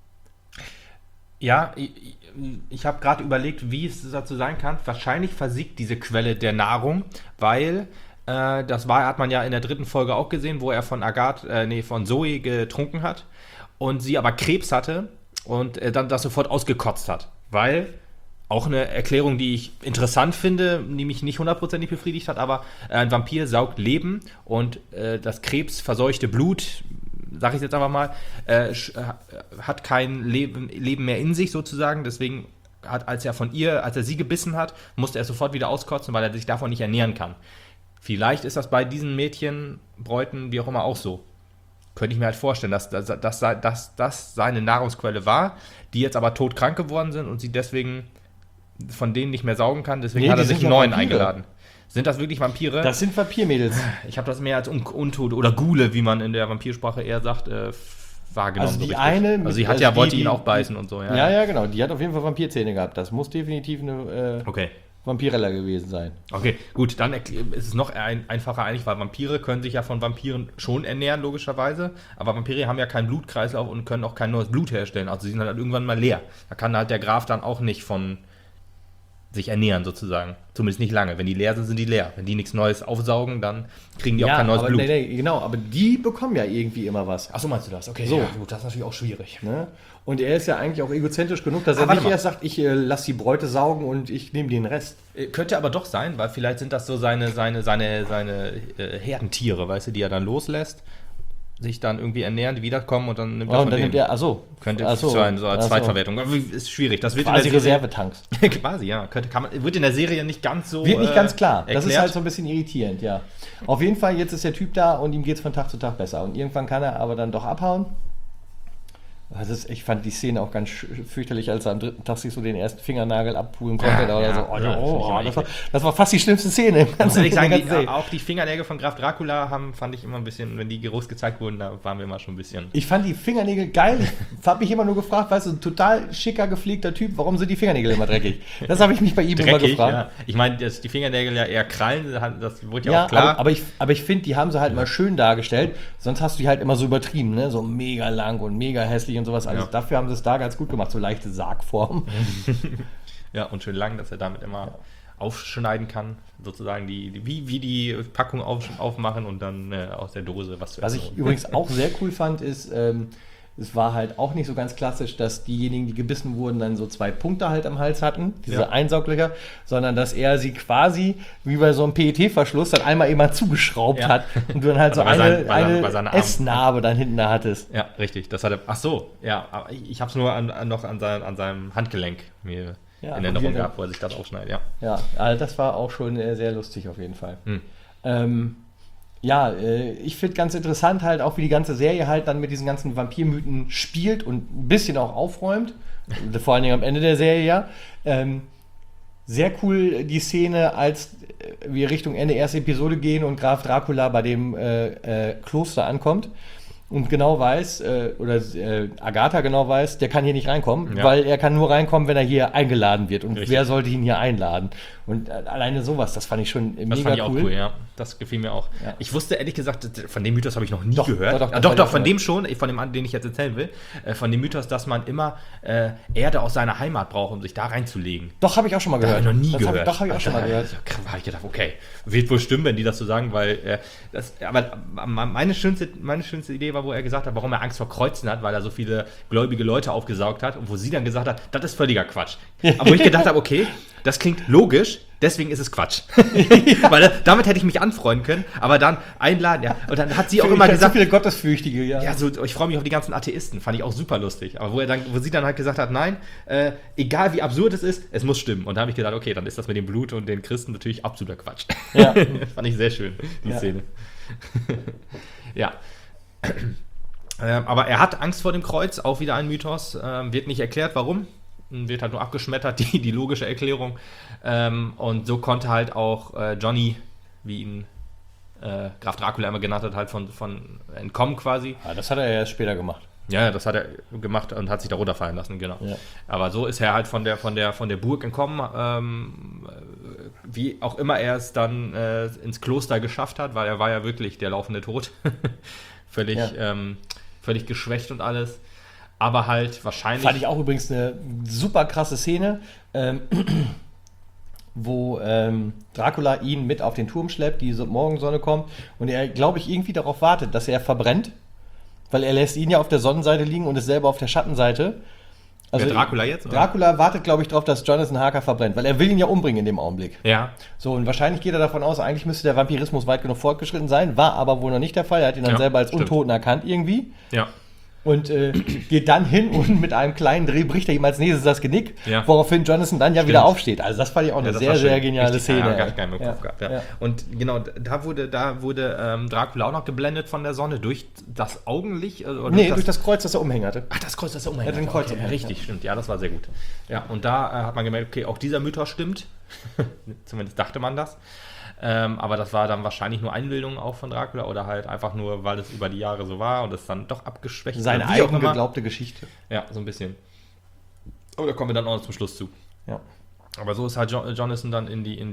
Ja, ich habe gerade überlegt, wie es dazu sein kann. Wahrscheinlich versiegt diese Quelle der Nahrung, weil hat man ja in der 3. Folge auch gesehen, wo er von Zoe getrunken hat und sie aber Krebs hatte und dann das sofort ausgekotzt hat, weil auch eine Erklärung, die ich interessant finde, die mich nicht hundertprozentig befriedigt hat, aber ein Vampir saugt Leben und das krebsverseuchte Blut, sag ich jetzt einfach mal, hat kein Leben mehr in sich sozusagen, deswegen als er sie gebissen hat, musste er sofort wieder auskotzen, weil er sich davon nicht ernähren kann. Vielleicht ist das bei diesen Mädchenbräuten, wie auch immer, auch so. Könnte ich mir halt vorstellen, dass das seine Nahrungsquelle war, die jetzt aber todkrank geworden sind und sie deswegen von denen nicht mehr saugen kann. Deswegen hat er sich einen neuen eingeladen. Sind das wirklich Vampire? Das sind Vampirmädels. Ich habe das mehr als Untote oder Ghule, wie man in der Vampirsprache eher sagt, wahrgenommen. Also die so eine... Also sie wollte ihn auch beißen und so. Ja, genau. Die hat auf jeden Fall Vampirzähne gehabt. Das muss definitiv eine okay. Vampirella gewesen sein. Okay, gut, dann ist es noch einfacher eigentlich, weil Vampire können sich ja von Vampiren schon ernähren, logischerweise. Aber Vampire haben ja keinen Blutkreislauf und können auch kein neues Blut herstellen. Also sie sind halt irgendwann mal leer. Da kann halt der Graf dann auch nicht von sich ernähren, sozusagen. Zumindest nicht lange. Wenn die leer sind, sind die leer. Wenn die nichts Neues aufsaugen, dann kriegen die auch kein neues Blut. Nee, genau, aber die bekommen ja irgendwie immer was. Achso, meinst du das? Okay, so. Ja, gut, das ist natürlich auch schwierig. Ne? Und er ist ja eigentlich auch egozentrisch genug, dass er nicht erst sagt, ich lasse die Bräute saugen und ich nehme den Rest. Könnte aber doch sein, weil vielleicht sind das so seine Herdentiere, weißt du, die er dann loslässt, sich dann irgendwie ernähren, die wiederkommen und dann nimmt er von denen. Könnte sein, so als Zweitverwertung. Aber ist schwierig. Das wird quasi Reservetanks. Quasi, ja. Wird in der Serie nicht ganz so Wird nicht ganz klar. erklärt. Das ist halt so ein bisschen irritierend, ja. Auf jeden Fall, jetzt ist der Typ da und ihm geht es von Tag zu Tag besser. Und irgendwann kann er aber dann doch abhauen. Ich fand die Szene auch ganz fürchterlich, als er am dritten Tag sich so den ersten Fingernagel abpulen konnte. Das war fast die schlimmste Szene im ganzen Film. Auch die Fingernägel von Graf Dracula fand ich immer ein bisschen, wenn die groß gezeigt wurden, da waren wir immer schon ein bisschen... Ich fand die Fingernägel geil. Ich habe mich immer nur gefragt, weißt du, ein total schicker, gepflegter Typ, warum sind die Fingernägel immer dreckig? Das habe ich mich bei ihm immer gefragt. Ja. Ich meine, dass die Fingernägel ja eher krallen, das wurde ja auch klar. Aber ich finde, die haben sie halt mal schön dargestellt. Sonst hast du die halt immer so übertrieben, ne? So mega lang und mega hässlich und sowas. Also dafür haben sie es da ganz gut gemacht, so leichte Sargform. Ja, und schön lang, dass er damit immer aufschneiden kann, sozusagen wie die Packung aufmachen und dann aus der Dose was zu essen. Was ich übrigens auch sehr cool fand, ist, es war halt auch nicht so ganz klassisch, dass diejenigen, die gebissen wurden, dann so 2 Punkte halt am Hals hatten, diese Einsauglöcher, sondern dass er sie quasi wie bei so einem PET-Verschluss dann einmal immer zugeschraubt hat und du dann halt so eine Essnarbe dann hinten da hattest. Ja, richtig. Das hat er. Ach so, ja. Aber ich habe es nur noch an seinem Handgelenk mir in Erinnerung gehabt, wo er sich das aufschneidet. Ja, also das war auch schon sehr lustig auf jeden Fall. Ich finde ganz interessant halt auch, wie die ganze Serie halt dann mit diesen ganzen Vampirmythen spielt und ein bisschen auch aufräumt. Vor allen Dingen am Ende der Serie, sehr cool die Szene, als wir Richtung Ende erste Episode gehen und Graf Dracula bei dem Kloster ankommt und genau weiß, Agatha genau weiß, der kann hier nicht reinkommen, weil er kann nur reinkommen, wenn er hier eingeladen wird. Und wer sollte ihn hier einladen? Und alleine sowas, das fand ich schon mega cool. Das fand ich auch cool, ja. Das gefiel mir auch. Ja. Ich wusste ehrlich gesagt, von dem Mythos habe ich noch nie gehört. Doch, von dem schon, von dem, den ich jetzt erzählen will. Von dem Mythos, dass man immer Erde aus seiner Heimat braucht, um sich da reinzulegen. Doch, habe ich auch schon mal gehört. Habe ich noch nie gehört. Doch, habe ich auch schon mal gehört. Da habe ich gedacht, okay, wird wohl stimmen, wenn die das so sagen, weil aber meine schönste Idee war, wo er gesagt hat, warum er Angst vor Kreuzen hat, weil er so viele gläubige Leute aufgesaugt hat und wo sie dann gesagt hat, das ist völliger Quatsch. Aber wo ich gedacht habe, okay, das klingt logisch, deswegen ist es Quatsch. Weil damit hätte ich mich anfreunden können, aber dann einladen, ja. Und dann hat sie auch immer gesagt, so viele Gottesfürchtige, ja, so, ich freue mich auf die ganzen Atheisten, fand ich auch super lustig. Aber wo sie dann halt gesagt hat, nein, egal wie absurd es ist, es muss stimmen. Und da habe ich gedacht, okay, dann ist das mit dem Blut und den Christen natürlich absoluter Quatsch. Ja. Fand ich sehr schön, die Szene. Ja. Aber er hat Angst vor dem Kreuz, auch wieder ein Mythos. Wird nicht erklärt, warum. Wird halt nur abgeschmettert, die logische Erklärung. Und so konnte halt auch Johnny, wie ihn Graf Dracula immer genannt hat, halt von entkommen quasi. Ja, das hat er ja erst später gemacht. Ja, das hat er gemacht und hat sich da runterfallen lassen, genau. Ja. Aber so ist er halt von der Burg entkommen, wie auch immer er es dann ins Kloster geschafft hat, weil er war ja wirklich der laufende Tod. Völlig geschwächt und alles. Aber halt wahrscheinlich... Fand ich auch übrigens eine super krasse Szene, wo Dracula ihn mit auf den Turm schleppt, die Morgensonne kommt und er, glaube ich, irgendwie darauf wartet, dass er verbrennt, weil er lässt ihn ja auf der Sonnenseite liegen und ist selber auf der Schattenseite. Also der Dracula jetzt? Oder? Dracula wartet, glaube ich, darauf, dass Jonathan Harker verbrennt, weil er will ihn ja umbringen in dem Augenblick. Ja. So, und wahrscheinlich geht er davon aus, eigentlich müsste der Vampirismus weit genug fortgeschritten sein, war aber wohl noch nicht der Fall. Er hat ihn dann selber als Untoten erkannt irgendwie. Ja. und geht dann hin und mit einem kleinen Dreh bricht er ihm als nächstes das Genick, Ja. woraufhin Jonathan dann ja wieder aufsteht. Also das fand ich auch eine das sehr, war schön. sehr geniale Richtig, Szene. Ja, gar keinen Kopf gehabt, ja. Ja. Und genau, da wurde Dracula auch noch geblendet von der Sonne durch das Augenlicht? Oder Durch das Kreuz, das er umhängen hatte. Ach, das Kreuz, das er umhängt. Er hat ein Kreuz okay, umhängt, richtig, stimmt. Ja, das war sehr gut. Ja, und da hat man gemerkt, okay, auch dieser Mythos stimmt. Zumindest dachte man das. Aber das war dann wahrscheinlich nur Einbildung auch von Dracula oder halt einfach nur, weil es über die Jahre so war und es dann doch abgeschwächt Seine wie auch eigen immer. geglaubte Geschichte. Ja, so ein bisschen. Aber da kommen wir dann auch noch zum Schluss zu. Ja. Aber so ist halt Jonathan dann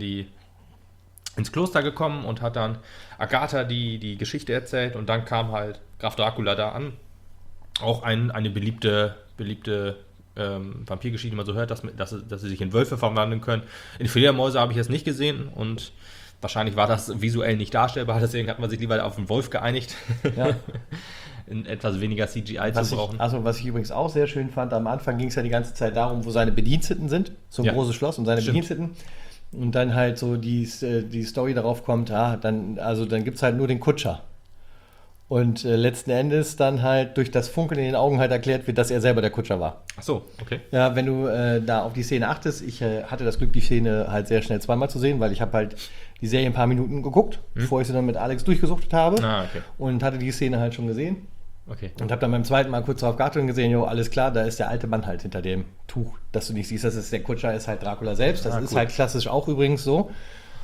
ins Kloster gekommen und hat dann Agatha die Geschichte erzählt und dann kam halt Graf Dracula da an. Auch eine beliebte Vampirgeschichte, die man so hört, dass sie sich in Wölfe verwandeln können. In Fledermäuse habe ich es nicht gesehen und wahrscheinlich war das visuell nicht darstellbar, deswegen hat man sich lieber auf den Wolf geeinigt. Ja. In etwas weniger CGI zu brauchen. Was ich übrigens auch sehr schön fand, am Anfang ging es ja die ganze Zeit darum, wo seine Bediensteten sind, so ein großes Schloss und seine Bediensteten. Und dann halt so die Story darauf kommt, dann gibt es halt nur den Kutscher. Und letzten Endes dann halt durch das Funkeln in den Augen halt erklärt wird, dass er selber der Kutscher war. Ach so, okay. Ja, wenn du da auf die Szene achtest, ich hatte das Glück, die Szene halt sehr schnell zweimal zu sehen, weil ich habe halt die Serie ein paar Minuten geguckt, bevor ich sie dann mit Alex durchgesuchtet habe. Okay. Und hatte die Szene halt schon gesehen. Okay. Und habe dann beim zweiten Mal kurz darauf geachtet und gesehen, alles klar, da ist der alte Mann halt hinter dem Tuch, das du nicht siehst. Das ist der Kutscher, ist halt Dracula selbst. Das ist halt klassisch auch übrigens so.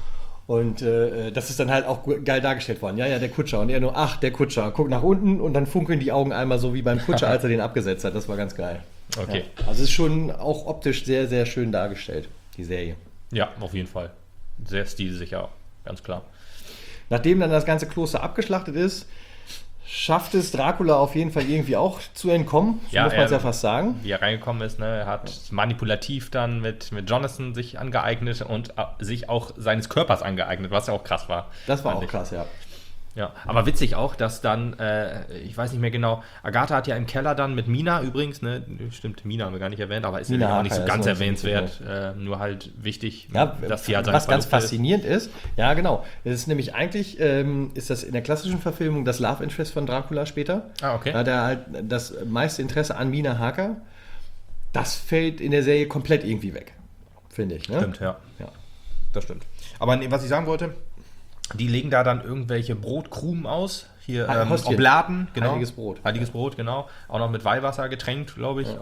Und das ist dann halt auch geil dargestellt worden. Ja, der Kutscher. Und er nur, der Kutscher. Guckt nach unten und dann funkeln die Augen einmal so wie beim Kutscher, als er den abgesetzt hat. Das war ganz geil. Okay. Ja. Also es ist schon auch optisch sehr, sehr schön dargestellt, die Serie. Ja, auf jeden Fall. Sehr stilsicher, ganz klar. Nachdem dann das ganze Kloster abgeschlachtet ist, schafft es Dracula auf jeden Fall irgendwie auch zu entkommen, so muss man es ja fast sagen. Wie er reingekommen ist, ne? Er hat manipulativ dann mit Jonathan sich angeeignet und sich auch seines Körpers angeeignet, was ja auch krass war. Das war auch krass, ja. Ja, aber witzig auch, dass dann, ich weiß nicht mehr genau, Agatha hat ja im Keller dann mit Mina übrigens, ne, stimmt, Mina haben wir gar nicht erwähnt, aber ist ja auch nicht so ganz erwähnenswert, nur halt wichtig, dass sie halt was ganz faszinierend ist. Ja, genau. Es ist nämlich eigentlich, ist das in der klassischen Verfilmung das Love Interest von Dracula später. Okay. Da hat er halt das meiste Interesse an Mina Harker. Das fällt in der Serie komplett irgendwie weg, finde ich. Ne? Stimmt, ja. Das stimmt. Aber was ich sagen wollte, die legen da dann irgendwelche Brotkrumen aus. Hier Obladen, genau. Heiliges Brot, genau. Auch noch mit Weihwasser getränkt, glaube ich.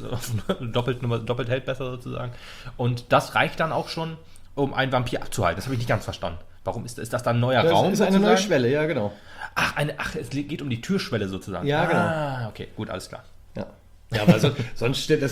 Doppelt hält besser sozusagen. Und das reicht dann auch schon, um einen Vampir abzuhalten. Das habe ich nicht ganz verstanden. Warum ist das dann ein neuer Raum? Das ist eine neue Schwelle, ja, genau. Es geht um die Türschwelle sozusagen. Ja, genau. Okay, gut, alles klar. Ja, aber sonst wäre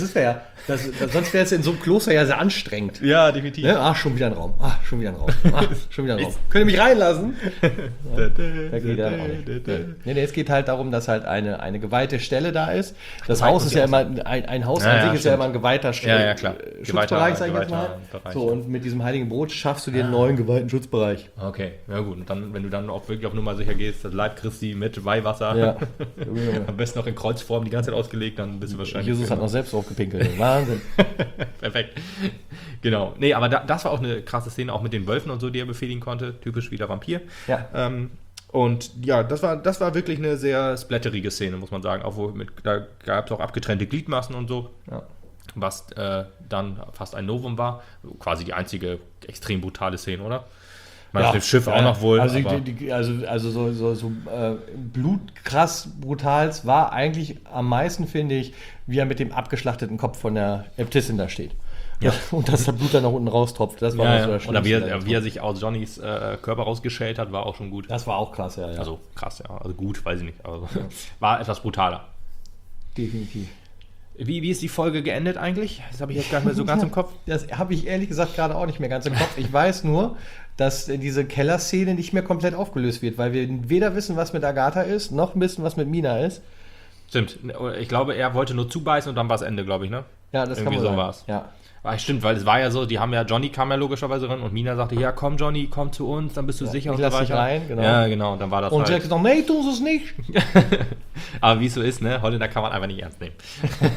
es in so einem Kloster ja sehr anstrengend. Ja, definitiv. Ne? Schon wieder ein Raum. Schon wieder ein Raum. Könnt ihr mich reinlassen? Da geht er auch nicht. Nee, es geht halt darum, dass halt eine geweihte Stelle da ist. Das Haus ist ja immer, ein Haus an sich ist ja immer ein geweihter Schutzbereich, sag ich jetzt mal. So, und mit diesem heiligen Brot schaffst du dir einen neuen geweihten Schutzbereich. Okay, ja gut. Und dann, wenn du dann auch wirklich auf Nummer sicher gehst, das Leib Christi mit Weihwasser, am besten noch in Kreuzform die ganze Zeit ausgelegt, dann bist du wahrscheinlich... Jesus hat noch selbst aufgepinkelt. Wahnsinn. Perfekt. Genau. Nee, aber das war auch eine krasse Szene, auch mit den Wölfen und so, die er befehligen konnte. Typisch wieder Vampir. Ja. Und ja, das war wirklich eine sehr splatterige Szene, muss man sagen. Auch da gab es auch abgetrennte Gliedmaßen und so. Ja. Was dann fast ein Novum war. Quasi die einzige extrem brutale Szene, oder? Auf dem Schiff auch noch wohl. Also so blutkrass brutals war eigentlich am meisten, finde ich, wie er mit dem abgeschlachteten Kopf von der Äbtissin da steht. Ja. Und dass das Blut dann nach unten raustropft. Das war so das Schlimmste. Oder wie er sich aus Johnnys Körper rausgeschält hat, war auch schon gut. Das war auch krass, ja. Also krass, ja. Also gut, weiß ich nicht. Aber war etwas brutaler. Definitiv. Wie ist die Folge geendet eigentlich? Das habe ich jetzt gar nicht mehr so ganz im Kopf. Das habe ich ehrlich gesagt gerade auch nicht mehr ganz im Kopf. Ich weiß nur, dass diese Kellerszene nicht mehr komplett aufgelöst wird, weil wir weder wissen, was mit Agatha ist, noch wissen, was mit Mina ist. Stimmt. Ich glaube, er wollte nur zubeißen und dann war es Ende, glaube ich, ne? Ja, das kann man sagen. So war es. Ja. Stimmt, weil es war ja so, Johnny kam ja logischerweise rein und Mina sagte, ja komm Johnny, komm zu uns, dann bist du sicher und so weiter. Dich rein, genau. Ja, genau, und dann war das und Jack sagt, nee, tun sie es nicht. Aber wie es so ist, ne, Holländer kann man einfach nicht ernst nehmen.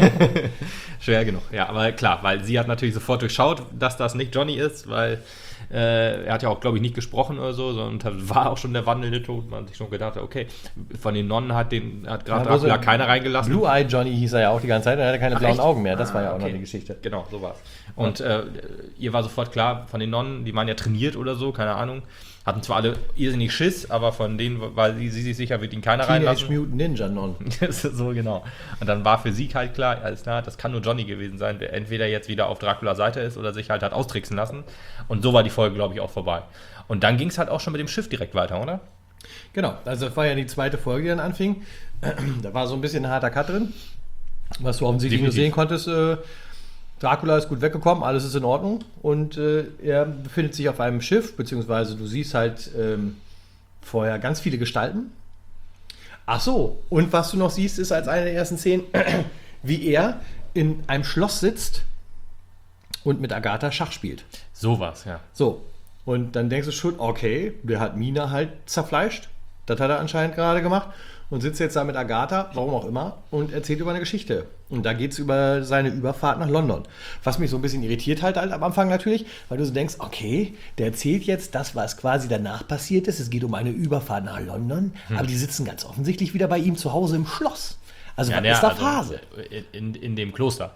Schwer genug, ja, aber klar, weil sie hat natürlich sofort durchschaut, dass das nicht Johnny ist, weil Er hat ja auch, glaube ich, nicht gesprochen oder so, sondern war auch schon der wandelnde Tod. Man hat sich schon gedacht, okay, von den Nonnen hat gerade Dracula keiner reingelassen. Blue Eye Johnny hieß er ja auch die ganze Zeit, er hatte keine blauen echt? Augen mehr. Das war ja auch noch eine Geschichte. Genau, so war's. Und ihr war sofort klar, von den Nonnen, die waren ja trainiert oder so, keine Ahnung, hatten zwar alle irrsinnig Schiss, aber von denen war sie sich sicher, wird ihn keiner reinlassen. Teenage Mutant Ninja Non. So, genau. Und dann war für sie halt klar, alles klar, das kann nur Johnny gewesen sein, der entweder jetzt wieder auf Draculas Seite ist oder sich halt hat austricksen lassen. Und so war die Folge, glaube ich, auch vorbei. Und dann ging es halt auch schon mit dem Schiff direkt weiter, oder? Genau, also das war ja die zweite Folge, die dann anfing. Da war so ein bisschen ein harter Cut drin. Was du offensichtlich nur sehen konntest, Dracula ist gut weggekommen, alles ist in Ordnung und er befindet sich auf einem Schiff, beziehungsweise du siehst halt vorher ganz viele Gestalten. Ach so, und was du noch siehst, ist als eine der ersten Szenen, wie er in einem Schloss sitzt und mit Agatha Schach spielt. So war's, ja. So, und dann denkst du schon, okay, der hat Mina halt zerfleischt, das hat er anscheinend gerade gemacht. Und sitzt jetzt da mit Agatha, warum auch immer, und erzählt über eine Geschichte. Und da geht es über seine Überfahrt nach London. Was mich so ein bisschen irritiert halt am Anfang natürlich, weil du so denkst, okay, der erzählt jetzt das, was quasi danach passiert ist. Es geht um eine Überfahrt nach London, aber die sitzen ganz offensichtlich wieder bei ihm zu Hause im Schloss. Also was ist da Phase? In dem Kloster.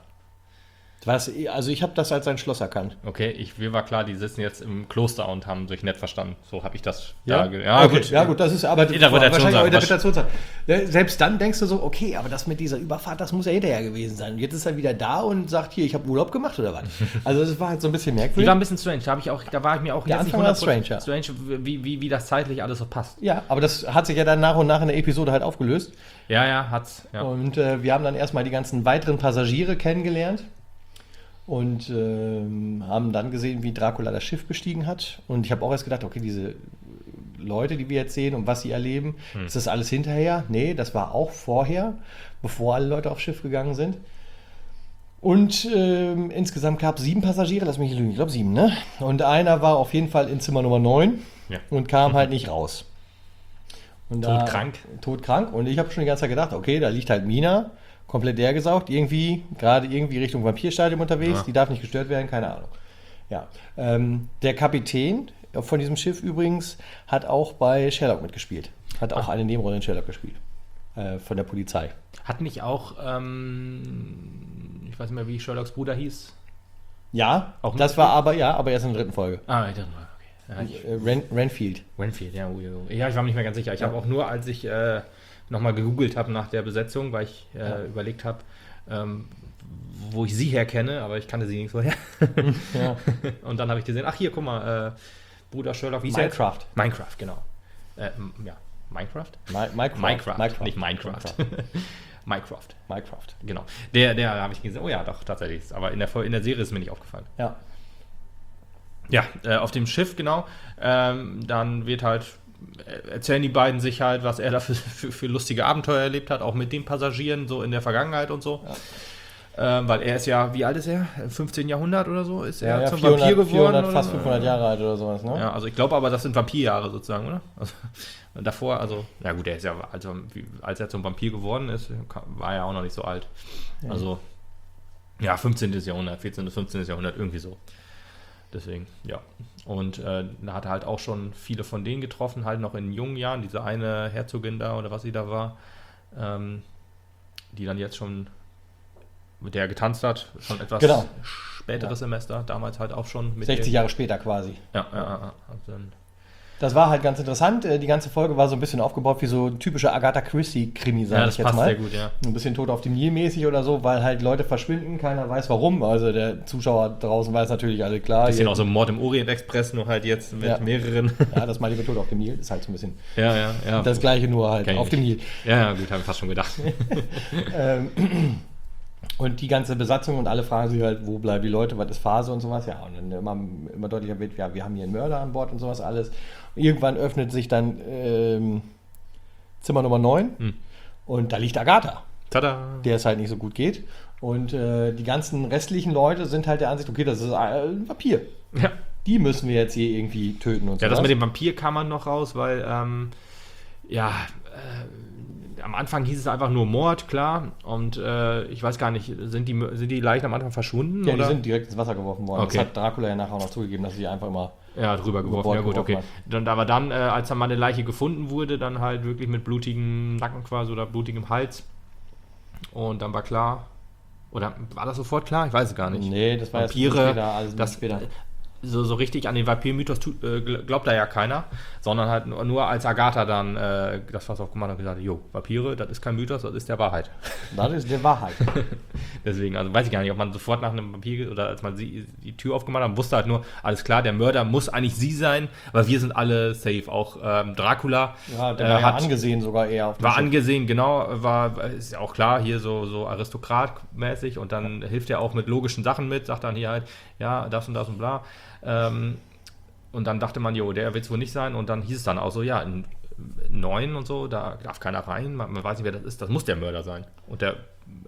Also ich habe das als sein Schloss erkannt. Okay, mir war klar, die sitzen jetzt im Kloster und haben sich nett verstanden. So habe ich das ja? Okay. Ja gut, das ist aber wahrscheinlich auch Interpretationssache. Selbst dann denkst du so, okay, aber das mit dieser Überfahrt, das muss ja hinterher gewesen sein. Und jetzt ist er wieder da und sagt, hier, ich habe Urlaub gemacht oder was? Also das war halt so ein bisschen merkwürdig. Die war ein bisschen strange, da war ich mir auch der Anfang war strange, ja. Strange, wie das zeitlich alles so passt. Ja, aber das hat sich ja dann nach und nach in der Episode halt aufgelöst. Ja, hat's. Ja. Und wir haben dann erstmal die ganzen weiteren Passagiere kennengelernt. Und haben dann gesehen, wie Dracula das Schiff bestiegen hat. Und ich habe auch erst gedacht, okay, diese Leute, die wir jetzt sehen und was sie erleben, ist das alles hinterher? Nee, das war auch vorher, bevor alle Leute aufs Schiff gegangen sind. Und insgesamt gab es 7 Passagiere, lass mich nicht lügen, ich glaube 7, ne? Und einer war auf jeden Fall in Zimmer Nummer 9 und kam halt nicht raus. Und todkrank. Und ich habe schon die ganze Zeit gedacht, okay, da liegt halt Mina, komplett leergesaugt, gerade irgendwie Richtung Vampirstadium unterwegs, die darf nicht gestört werden, keine Ahnung. Ja, der Kapitän von diesem Schiff übrigens hat auch bei Sherlock mitgespielt. Hat auch eine Nebenrolle in Sherlock gespielt. Von der Polizei. Hat nicht auch, ich weiß nicht mehr, wie Sherlocks Bruder hieß? Ja, auch das war aber erst in der 3. Folge. Ah, ich dachte mal, okay. Renfield. Renfield, ja. Ja, ich war mir nicht mehr ganz sicher. Ich habe auch nur, als ich nochmal gegoogelt habe nach der Besetzung, weil ich überlegt habe, wo ich sie herkenne, aber ich kannte sie nicht so her. Ja. Und dann habe ich gesehen, ach hier, guck mal, Bruder Sherlock, wie ist Minecraft. Minecraft, genau. Minecraft? Minecraft, nicht Minecraft. Minecraft. Genau. Der habe ich gesehen, oh ja, doch, tatsächlich. Aber in der Serie ist mir nicht aufgefallen. Ja. Ja, auf dem Schiff, genau. Dann wird halt erzählen die beiden sich halt, was er da für lustige Abenteuer erlebt hat, auch mit den Passagieren so in der Vergangenheit und so. Ja. Weil er ist ja, wie alt ist er? Im 15. Jahrhundert oder so? Ist er zum Vampir geworden? 400, fast 500 Jahre alt oder sowas, ne? Ja, also ich glaube aber, das sind Vampirjahre sozusagen, oder? Also, davor, also, na gut, er ist ja, also, als er zum Vampir geworden ist, war er auch noch nicht so alt. Ja. Also, ja, 15. Jahrhundert, 14. 15. Jahrhundert, irgendwie so. Deswegen, ja. Und da hat er halt auch schon viele von denen getroffen, halt noch in jungen Jahren, diese eine Herzogin da oder was sie da war, die dann jetzt schon mit der er getanzt hat, schon etwas späteres Semester, damals halt auch schon. Mit 60 Jahre später quasi. Ja. Dann das war halt ganz interessant. Die ganze Folge war so ein bisschen aufgebaut wie so ein typischer Agatha Christie-Krimi, sage ich jetzt mal. Sehr gut, ja. Ein bisschen Tod auf dem Nil mäßig oder so, weil halt Leute verschwinden, keiner weiß warum. Also der Zuschauer draußen weiß natürlich alle klar. Bisschen auch so Mord im Orient Express, nur halt jetzt mit mehreren. Ja, das meine ich mit Tod auf dem Nil, ist halt so ein bisschen ja. Das Gleiche, nur halt auf dem Nil. Ja, gut, habe ich fast schon gedacht. Und die ganze Besatzung und alle fragen sich halt, wo bleiben die Leute, was ist Phase und sowas. Ja, und dann immer deutlicher wird, ja, wir haben hier einen Mörder an Bord und sowas alles. Irgendwann öffnet sich dann Zimmer Nummer 9 und da liegt Agatha. Tada! Der es halt nicht so gut geht. Und die ganzen restlichen Leute sind halt der Ansicht, okay, das ist ein Vampir. Ja. Die müssen wir jetzt hier irgendwie töten und so. Ja, das mit dem Vampir kam man noch raus, weil am Anfang hieß es einfach nur Mord, klar. Und ich weiß gar nicht, sind die Leichen am Anfang verschwunden? Ja, oder? die sind direkt ins Wasser geworfen worden. Okay. Das hat Dracula ja nachher auch noch zugegeben, dass sie die einfach immer drüber geworfen. Ja gut, okay. Aber dann, als dann mal eine Leiche gefunden wurde, dann halt wirklich mit blutigem Nacken quasi oder blutigem Hals. Und dann war klar, oder war das sofort klar? Ich weiß es gar nicht. Nee, das war Vampire, erst später. So richtig an den Vampir-Mythos glaubt da ja keiner, sondern halt nur als Agatha dann das Fass aufgemacht hat und gesagt, jo, Vampire, das ist kein Mythos, das ist der Wahrheit. Das ist der Wahrheit. Deswegen, also weiß ich gar nicht, ob man sofort nach einem Vampir, oder als man die Tür aufgemacht hat, wusste halt nur, alles klar, der Mörder muss eigentlich sie sein, weil wir sind alle safe, auch Dracula. Ja, der war ja angesehen sogar eher. Auf war angesehen, genau, ist ja auch klar, hier so Aristokrat-mäßig, und dann hilft er auch mit logischen Sachen mit, sagt dann hier halt, ja, das und bla. Und dann dachte man, jo, der wird es wohl nicht sein. Und dann hieß es dann auch so, ja, in 9 und so, da darf keiner rein. Man weiß nicht, wer das ist. Das muss der Mörder sein. Und der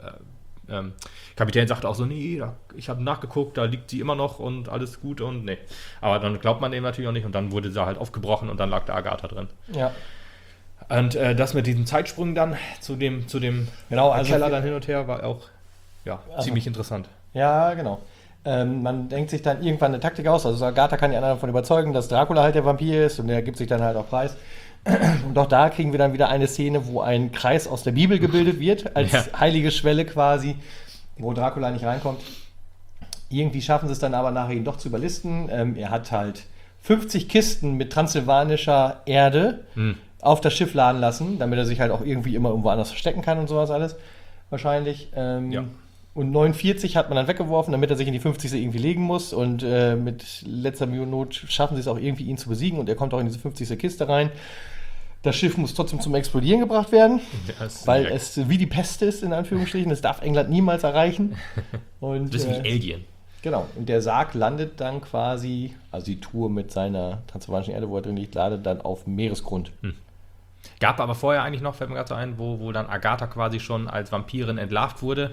Kapitän sagte auch so, nee, ich habe nachgeguckt, da liegt sie immer noch und alles gut und nee. Aber dann glaubt man dem natürlich auch nicht. Und dann wurde sie halt aufgebrochen und dann lag da Agatha drin. Ja. Und das mit diesem Zeitsprung dann zu dem genau, also Keller dann hin und her war auch ziemlich interessant. Ja, genau. Man denkt sich dann irgendwann eine Taktik aus. Also Agatha kann die anderen davon überzeugen, dass Dracula halt der Vampir ist, und der gibt sich dann halt auch preis. Und auch da kriegen wir dann wieder eine Szene, wo ein Kreis aus der Bibel gebildet wird, als heilige Schwelle quasi, wo Dracula nicht reinkommt. Irgendwie schaffen sie es dann aber nachher, ihn doch zu überlisten. Er hat halt 50 Kisten mit transsilvanischer Erde auf das Schiff laden lassen, damit er sich halt auch irgendwie immer irgendwo anders verstecken kann und sowas alles. Wahrscheinlich. Und 49 hat man dann weggeworfen, damit er sich in die 50. irgendwie legen muss. Und mit letzter Not schaffen sie es auch irgendwie, ihn zu besiegen. Und er kommt auch in diese 50. Kiste rein. Das Schiff muss trotzdem zum Explodieren gebracht werden, weil es wie die Pest ist, in Anführungsstrichen. Das darf England niemals erreichen. Und, das ist wie Alien. Genau. Und der Sarg landet dann quasi, also die Tour mit seiner transsilvanischen Erde, wo er drin liegt, landet dann auf Meeresgrund. Gab aber vorher eigentlich noch, fällt mir gerade so ein, wo dann Agatha quasi schon als Vampirin entlarvt wurde,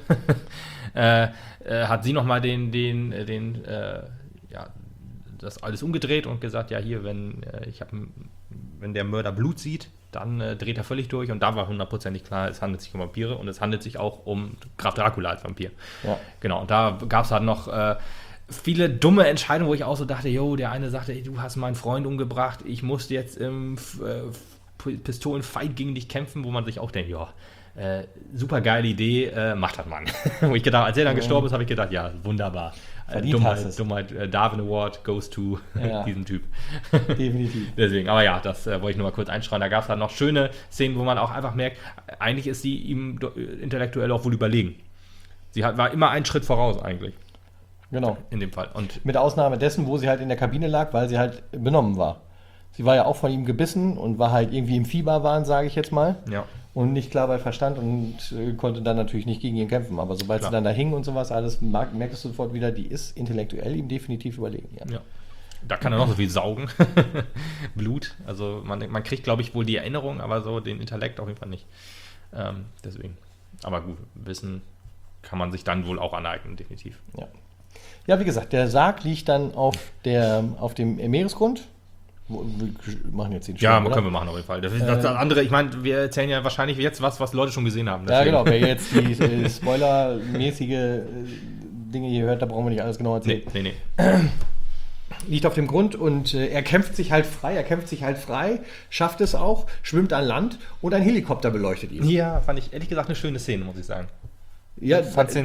hat sie nochmal das alles umgedreht und gesagt, ja hier, wenn der Mörder Blut sieht, dann dreht er völlig durch, und da war hundertprozentig klar, es handelt sich um Vampire und es handelt sich auch um Graf Dracula als Vampir. Ja. Genau, und da gab es halt noch viele dumme Entscheidungen, wo ich auch so dachte, jo, der eine sagte, ey, du hast meinen Freund umgebracht, ich musste jetzt im Pistolenfight gegen dich kämpfen, wo man sich auch denkt, ja, super geile Idee, macht das Mann. Wo ich gedacht, als er dann gestorben ist, habe ich gedacht, ja, wunderbar. Dummheit, Darwin Award goes to diesen Typ. Definitiv. Deswegen, aber ja, das wollte ich nur mal kurz einschreien. Da gab es dann noch schöne Szenen, wo man auch einfach merkt, eigentlich ist sie ihm intellektuell auch wohl überlegen. Sie war immer einen Schritt voraus eigentlich. Genau. In dem Fall. Und mit Ausnahme dessen, wo sie halt in der Kabine lag, weil sie halt benommen war. Sie war ja auch von ihm gebissen und war halt irgendwie im Fieberwahn, sage ich jetzt mal. Ja. Und nicht klar bei Verstand und konnte dann natürlich nicht gegen ihn kämpfen. Aber sobald sie dann da hing und sowas alles, merkst du sofort wieder, die ist intellektuell ihm definitiv überlegen. Ja. Da kann er noch so viel saugen. Blut. Also man kriegt, glaube ich, wohl die Erinnerung, aber so den Intellekt auf jeden Fall nicht. Deswegen. Aber gut, Wissen kann man sich dann wohl auch aneignen, definitiv. Ja, wie gesagt, der Sarg liegt dann auf dem Meeresgrund. Wir machen jetzt den Schirm, können wir machen auf jeden Fall. Das andere, ich meine, wir erzählen ja wahrscheinlich jetzt was Leute schon gesehen haben. Deswegen. Ja, genau. Wer jetzt die spoilermäßige Dinge hier hört, da brauchen wir nicht alles genau erzählen. Nee. Liegt auf dem Grund und er kämpft sich halt frei, schafft es auch, schwimmt an Land und ein Helikopter beleuchtet ihn. Ja, fand ich ehrlich gesagt eine schöne Szene, muss ich sagen. Ja,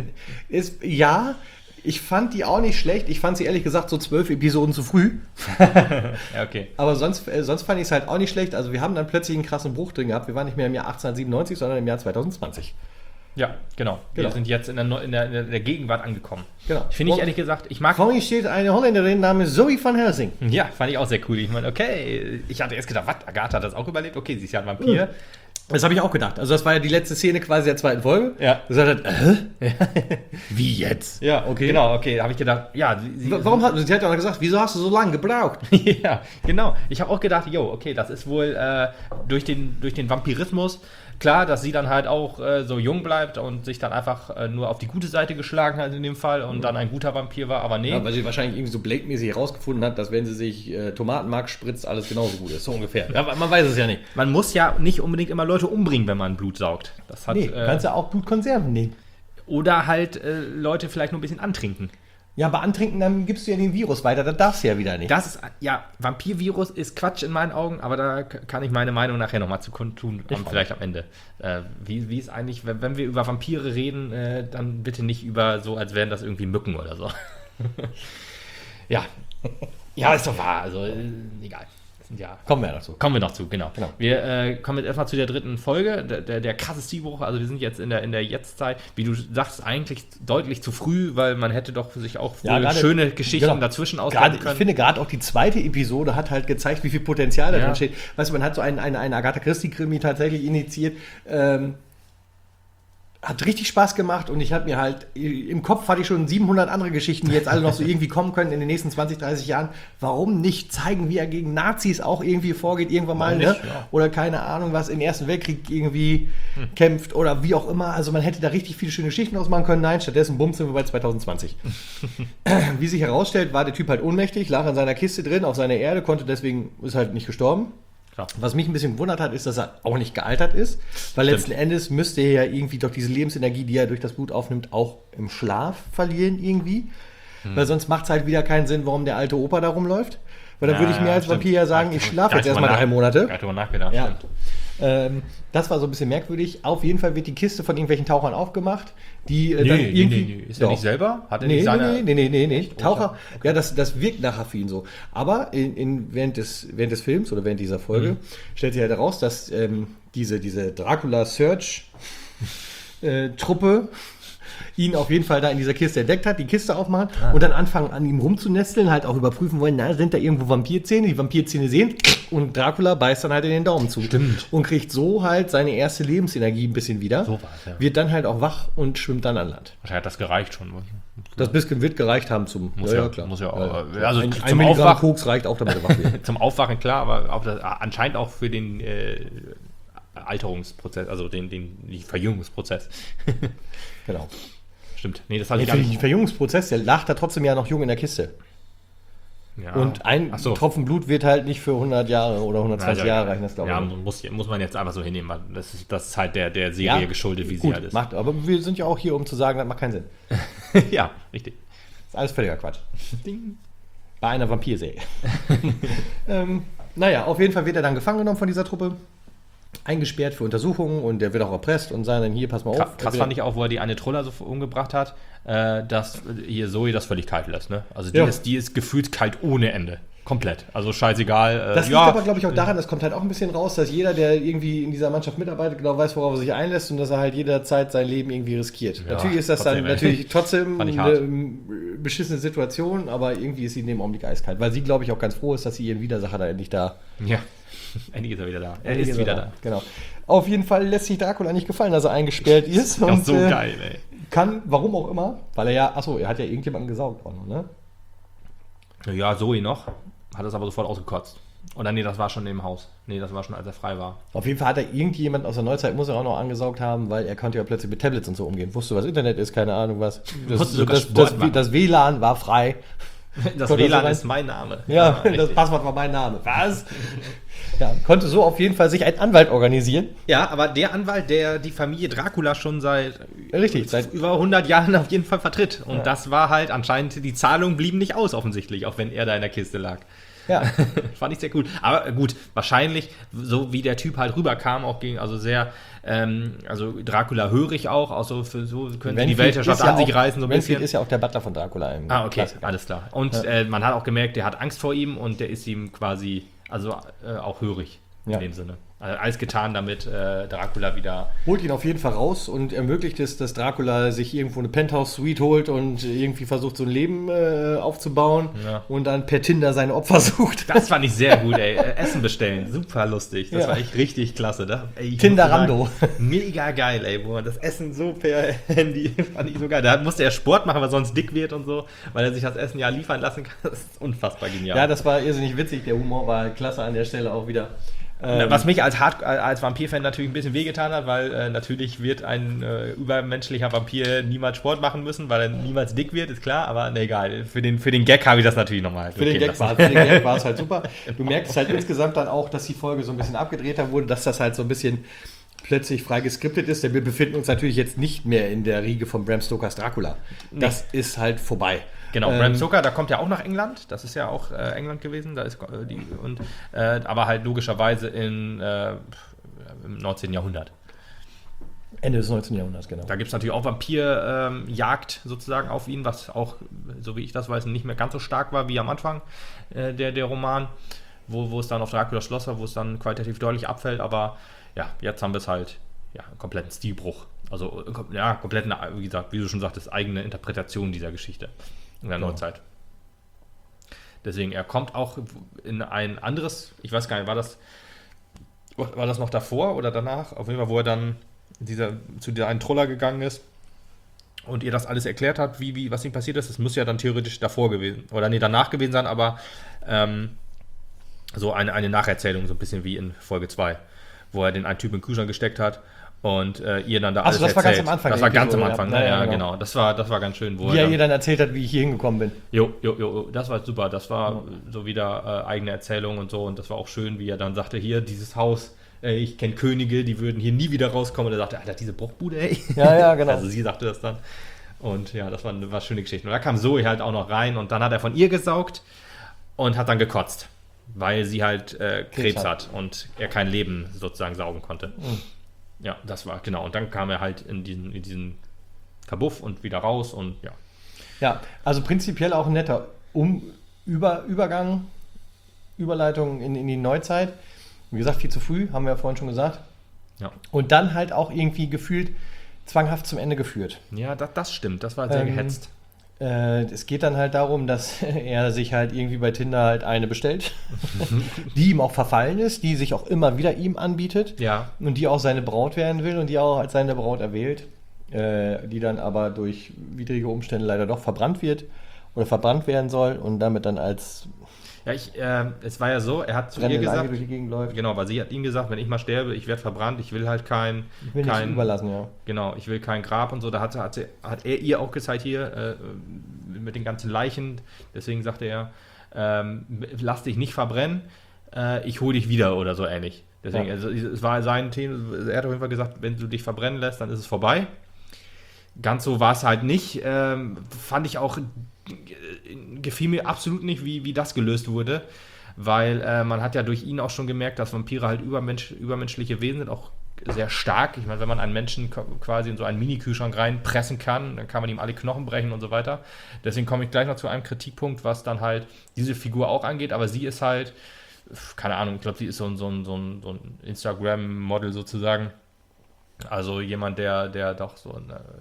ich fand die auch nicht schlecht. Ich fand sie ehrlich gesagt so 12 Episoden zu früh. Ja, okay. Aber sonst fand ich es halt auch nicht schlecht. Also wir haben dann plötzlich einen krassen Bruch drin gehabt. Wir waren nicht mehr im Jahr 1897, sondern im Jahr 2020. Ja, genau. Wir sind jetzt in der Gegenwart angekommen. Genau. Finde ich ehrlich gesagt, Vor mir steht eine Holländerin namens Zoe van Helsing. Ja, fand ich auch sehr cool. Ich meine, okay, ich hatte erst gedacht, was, Agatha hat das auch überlebt? Okay, sie ist ja ein Vampir. Das habe ich auch gedacht. Also das war ja die letzte Szene quasi der zweiten Folge. Ja. Das hat wie jetzt? Ja, okay. Genau, okay. Habe ich gedacht, ja. Sie hat ja auch gesagt, wieso hast du so lange gebraucht? Ja, genau. Ich habe auch gedacht, okay, das ist wohl durch den Vampirismus klar, dass sie dann halt auch so jung bleibt und sich dann einfach nur auf die gute Seite geschlagen hat in dem Fall und dann ein guter Vampir war, aber nee. Ja, weil sie wahrscheinlich irgendwie so Blake-mäßig herausgefunden hat, dass wenn sie sich Tomatenmark spritzt, alles genauso gut ist. So ungefähr. Ja, man weiß es ja nicht. Man muss ja nicht unbedingt immer Leute umbringen, wenn man Blut saugt. Das hat, kannst ja auch Blutkonserven nehmen. Oder halt Leute vielleicht nur ein bisschen antrinken. Ja, aber antrinken, dann gibst du ja den Virus weiter, das darfst du ja wieder nicht. Das ist, ja, Vampirvirus ist Quatsch in meinen Augen, aber da kann ich meine Meinung nachher nochmal zu kundtun, vielleicht am Ende. Wie ist eigentlich, wenn wir über Vampire reden, dann bitte nicht über so, als wären das irgendwie Mücken oder so. Ja, ist doch wahr, also egal. Kommen wir dazu. Kommen wir noch zu, genau. Wir kommen jetzt erstmal zu der dritten Folge, der krasse Stilbruch. Also wir sind jetzt in der Jetztzeit, wie du sagst, eigentlich deutlich zu früh, weil man hätte doch sich auch schöne Geschichten dazwischen ausdenken können. Ich finde gerade auch die zweite Episode hat halt gezeigt, wie viel Potenzial da drin steht. Weißt du, man hat so einen Agatha Christie-Krimi tatsächlich initiiert, hat richtig Spaß gemacht und ich habe mir halt, im Kopf hatte ich schon 700 andere Geschichten, die jetzt alle noch so irgendwie kommen können in den nächsten 20, 30 Jahren. Warum nicht zeigen, wie er gegen Nazis auch irgendwie vorgeht, irgendwann mal, ne? Ja. Oder keine Ahnung, was im Ersten Weltkrieg irgendwie kämpft oder wie auch immer. Also man hätte da richtig viele schöne Geschichten ausmachen können. Nein, stattdessen bumm, sind wir bei 2020. Wie sich herausstellt, war der Typ halt ohnmächtig, lag in seiner Kiste drin, auf seiner Erde, ist halt nicht gestorben. Was mich ein bisschen gewundert hat, ist, dass er auch nicht gealtert ist, weil letzten Endes müsste er ja irgendwie doch diese Lebensenergie, die er durch das Blut aufnimmt, auch im Schlaf verlieren irgendwie, weil sonst macht es halt wieder keinen Sinn, warum der alte Opa da rumläuft, weil dann würde ich mir als Vampir ja sagen, ich schlafe jetzt erstmal 3 Monate. Ich hatte drüber nachgedacht, stimmt. Das war so ein bisschen merkwürdig. Auf jeden Fall wird die Kiste von irgendwelchen Tauchern aufgemacht, die dann irgendwie... Ist er nicht selber? Hat er nicht seine... Nee. Taucher, ja, das wirkt nachher für ihn so. Aber während des Films oder während dieser Folge stellt sich halt heraus, dass diese Dracula-Search-Truppe ihn auf jeden Fall da in dieser Kiste entdeckt hat, die Kiste aufmachen und dann anfangen an ihm rumzunesteln, halt auch überprüfen wollen, sind da irgendwo Vampirzähne, die Vampirzähne sehen und Dracula beißt dann halt in den Daumen zu. Stimmt. Und kriegt so halt seine erste Lebensenergie ein bisschen wieder. So war's, ja. Wird dann halt auch wach und schwimmt dann an Land. Wahrscheinlich hat das gereicht schon. Das bisschen wird gereicht haben zum... Muss ja auch. Also ein Milligramm Koks reicht auch, damit er wach wird. Zum Aufwachen, klar, aber auch das, anscheinend auch für den Alterungsprozess, also den Verjüngungsprozess. Genau. Stimmt. Nee, das hatte ich für den Verjüngungsprozess, der lag da trotzdem ja noch jung in der Kiste. Ja. Und ein Tropfen Blut wird halt nicht für 100 Jahre oder 120 Jahre reichen, das glaube ich. Ja, muss man jetzt einfach so hinnehmen, weil das ist halt der Serie geschuldet, wie sie halt ist. Aber wir sind ja auch hier, um zu sagen, das macht keinen Sinn. Ja, richtig. Das ist alles völliger Quatsch. Ding. Bei einer Vampirserie. Naja, auf jeden Fall wird er dann gefangen genommen von dieser Truppe. Eingesperrt für Untersuchungen und der wird auch erpresst und sagen dann, hier, pass mal auf. Krass fand ich auch, wo er die eine Troller so umgebracht hat, dass hier Zoe das völlig kalt lässt, ne? Also die ist gefühlt kalt ohne Ende. Komplett. Also scheißegal. Das liegt aber, glaube ich, auch daran, das kommt halt auch ein bisschen raus, dass jeder, der irgendwie in dieser Mannschaft mitarbeitet, genau weiß, worauf er sich einlässt und dass er halt jederzeit sein Leben irgendwie riskiert. Ja, natürlich ist das trotzdem eine beschissene Situation, aber irgendwie ist sie in dem Augenblick eiskalt, weil sie, glaube ich, auch ganz froh ist, dass sie ihren Widersacher da endlich da... Ja. Endlich ist er wieder da. Er ist wieder da. Genau. Auf jeden Fall lässt sich Dracula nicht gefallen, dass er eingesperrt ist. Das ist so geil, ey. Kann, warum auch immer, weil er hat ja irgendjemanden gesaugt auch noch, ne? Ja, Zoe noch. Hat es aber sofort ausgekotzt. Oder nee, das war schon im Haus. Nee, das war schon, als er frei war. Auf jeden Fall hat er irgendjemand aus der Neuzeit, muss er auch noch angesaugt haben, weil er konnte ja plötzlich mit Tablets und so umgehen. Wusste, was Internet ist, keine Ahnung was. Das WLAN war frei. Das WLAN ist mein Name. Ja, das Passwort war mein Name. Was? Ja, konnte so auf jeden Fall sich einen Anwalt organisieren. Ja, aber der Anwalt, der die Familie Dracula schon seit über 100 Jahren auf jeden Fall vertritt. Und das war halt anscheinend, die Zahlungen blieben nicht aus offensichtlich, auch wenn er da in der Kiste lag. Ja. Fand ich sehr cool. Aber gut, wahrscheinlich, so wie der Typ halt rüberkam, auch gegen, also sehr, also Dracula hörig auch, also für so könnte die Weltherrschaft an sich reißen, so ein bisschen. Ist ja auch der Butler von Dracula im okay, Klassiker. Alles klar. Und man hat auch gemerkt, der hat Angst vor ihm und der ist ihm quasi, also auch hörig in dem Sinne. Also alles getan, damit Dracula wieder... Holt ihn auf jeden Fall raus und ermöglicht es, dass Dracula sich irgendwo eine Penthouse-Suite holt und irgendwie versucht, so ein Leben aufzubauen und dann per Tinder seine Opfer sucht. Das fand ich sehr gut, ey. Essen bestellen, super lustig. Das war echt richtig klasse. Tinderando. Mega geil, ey. Wo man das Essen so per Handy, fand ich so geil. Da musste er Sport machen, weil er sonst dick wird und so, weil er sich das Essen liefern lassen kann. Das ist unfassbar genial. Ja, das war irrsinnig witzig. Der Humor war klasse an der Stelle auch wieder. Was mich als Vampir-Fan natürlich ein bisschen wehgetan hat, weil natürlich wird ein übermenschlicher Vampir niemals Sport machen müssen, weil er niemals dick wird, ist klar, aber egal. Für den Gag habe ich das natürlich nochmal. Für den Gag war es halt super. Du merkst halt insgesamt dann auch, dass die Folge so ein bisschen abgedrehter wurde, dass das halt so ein bisschen plötzlich frei geskriptet ist, denn wir befinden uns natürlich jetzt nicht mehr in der Riege von Bram Stokers Dracula. Das ist halt vorbei. Genau, Bram Stoker, da kommt ja auch nach England, das ist ja auch England gewesen, da ist aber halt logischerweise im 19. Jahrhundert. Ende des 19. Jahrhunderts, genau. Da gibt es natürlich auch Vampirjagd sozusagen auf ihn, was auch, so wie ich das weiß, nicht mehr ganz so stark war wie am Anfang der Roman, wo es dann auf Dracula Schloss war, wo es dann qualitativ deutlich abfällt, aber ja, jetzt haben wir es halt, einen kompletten Stilbruch. Also, kompletten, wie gesagt, wie du schon sagtest, eigene Interpretation dieser Geschichte in der Neuzeit. Deswegen, er kommt auch in ein anderes, ich weiß gar nicht, war das noch davor oder danach? Auf jeden Fall, wo er dann zu dieser einen Troller gegangen ist und ihr das alles erklärt hat, was ihm passiert ist. Das muss ja dann theoretisch davor gewesen, oder danach gewesen sein, aber so eine Nacherzählung, so ein bisschen wie in Folge 2, wo er den einen Typ in den Kühlschrank gesteckt hat und ihr dann da alles erzählt. Das war ganz am Anfang. Das war ganz am Anfang, ja, genau. Das war ganz schön. Wie er ihr dann erzählt hat, wie ich hier hingekommen bin. Jo, das war super. Das war so wieder eigene Erzählung und so. Und das war auch schön, wie er dann sagte, hier, dieses Haus, ich kenne Könige, die würden hier nie wieder rauskommen. Und er sagte, Alter, diese Bruchbude, ey. Ja, genau. Also sie sagte das dann. Und ja, das war eine schöne Geschichte. Und da kam Zoe halt auch noch rein und dann hat er von ihr gesaugt und hat dann gekotzt. Weil sie halt Krebs hat und er kein Leben sozusagen saugen konnte. Mhm. Ja, das war, genau. Und dann kam er halt in diesen Verbuff und wieder raus und ja. Ja, also prinzipiell auch ein netter Übergang, Überleitung in die Neuzeit. Wie gesagt, viel zu früh, haben wir ja vorhin schon gesagt. Ja. Und dann halt auch irgendwie gefühlt zwanghaft zum Ende geführt. Ja, das stimmt. Das war sehr gehetzt. Es geht dann halt darum, dass er sich halt irgendwie bei Tinder halt eine bestellt, die ihm auch verfallen ist, die sich auch immer wieder ihm anbietet und die auch seine Braut werden will und die auch als seine Braut erwählt, die dann aber durch widrige Umstände leider doch verbrannt wird oder verbrannt werden soll und damit dann als es war ja so, er hat zu ihr gesagt, durch die Gegend läuft. Genau, weil sie hat ihm gesagt, wenn ich mal sterbe, ich werde verbrannt, ich will halt nicht überlassen, ja. Genau, ich will kein Grab und so. Da hat er ihr auch gezeigt hier mit den ganzen Leichen. Deswegen sagte er, lass dich nicht verbrennen, ich hole dich wieder oder so ähnlich. Deswegen, also, es war sein Thema. Er hat auf jeden Fall gesagt, wenn du dich verbrennen lässt, dann ist es vorbei. Ganz so war es halt nicht. Fand ich auch, gefiel mir absolut nicht, wie das gelöst wurde, weil man hat ja durch ihn auch schon gemerkt, dass Vampire halt übermenschliche Wesen sind, auch sehr stark. Ich meine, wenn man einen Menschen quasi in so einen Mini-Kühlschrank reinpressen kann, dann kann man ihm alle Knochen brechen und so weiter. Deswegen komme ich gleich noch zu einem Kritikpunkt, was dann halt diese Figur auch angeht, aber sie ist halt, keine Ahnung, ich glaube, sie ist so ein Instagram-Model sozusagen. Also jemand, der doch so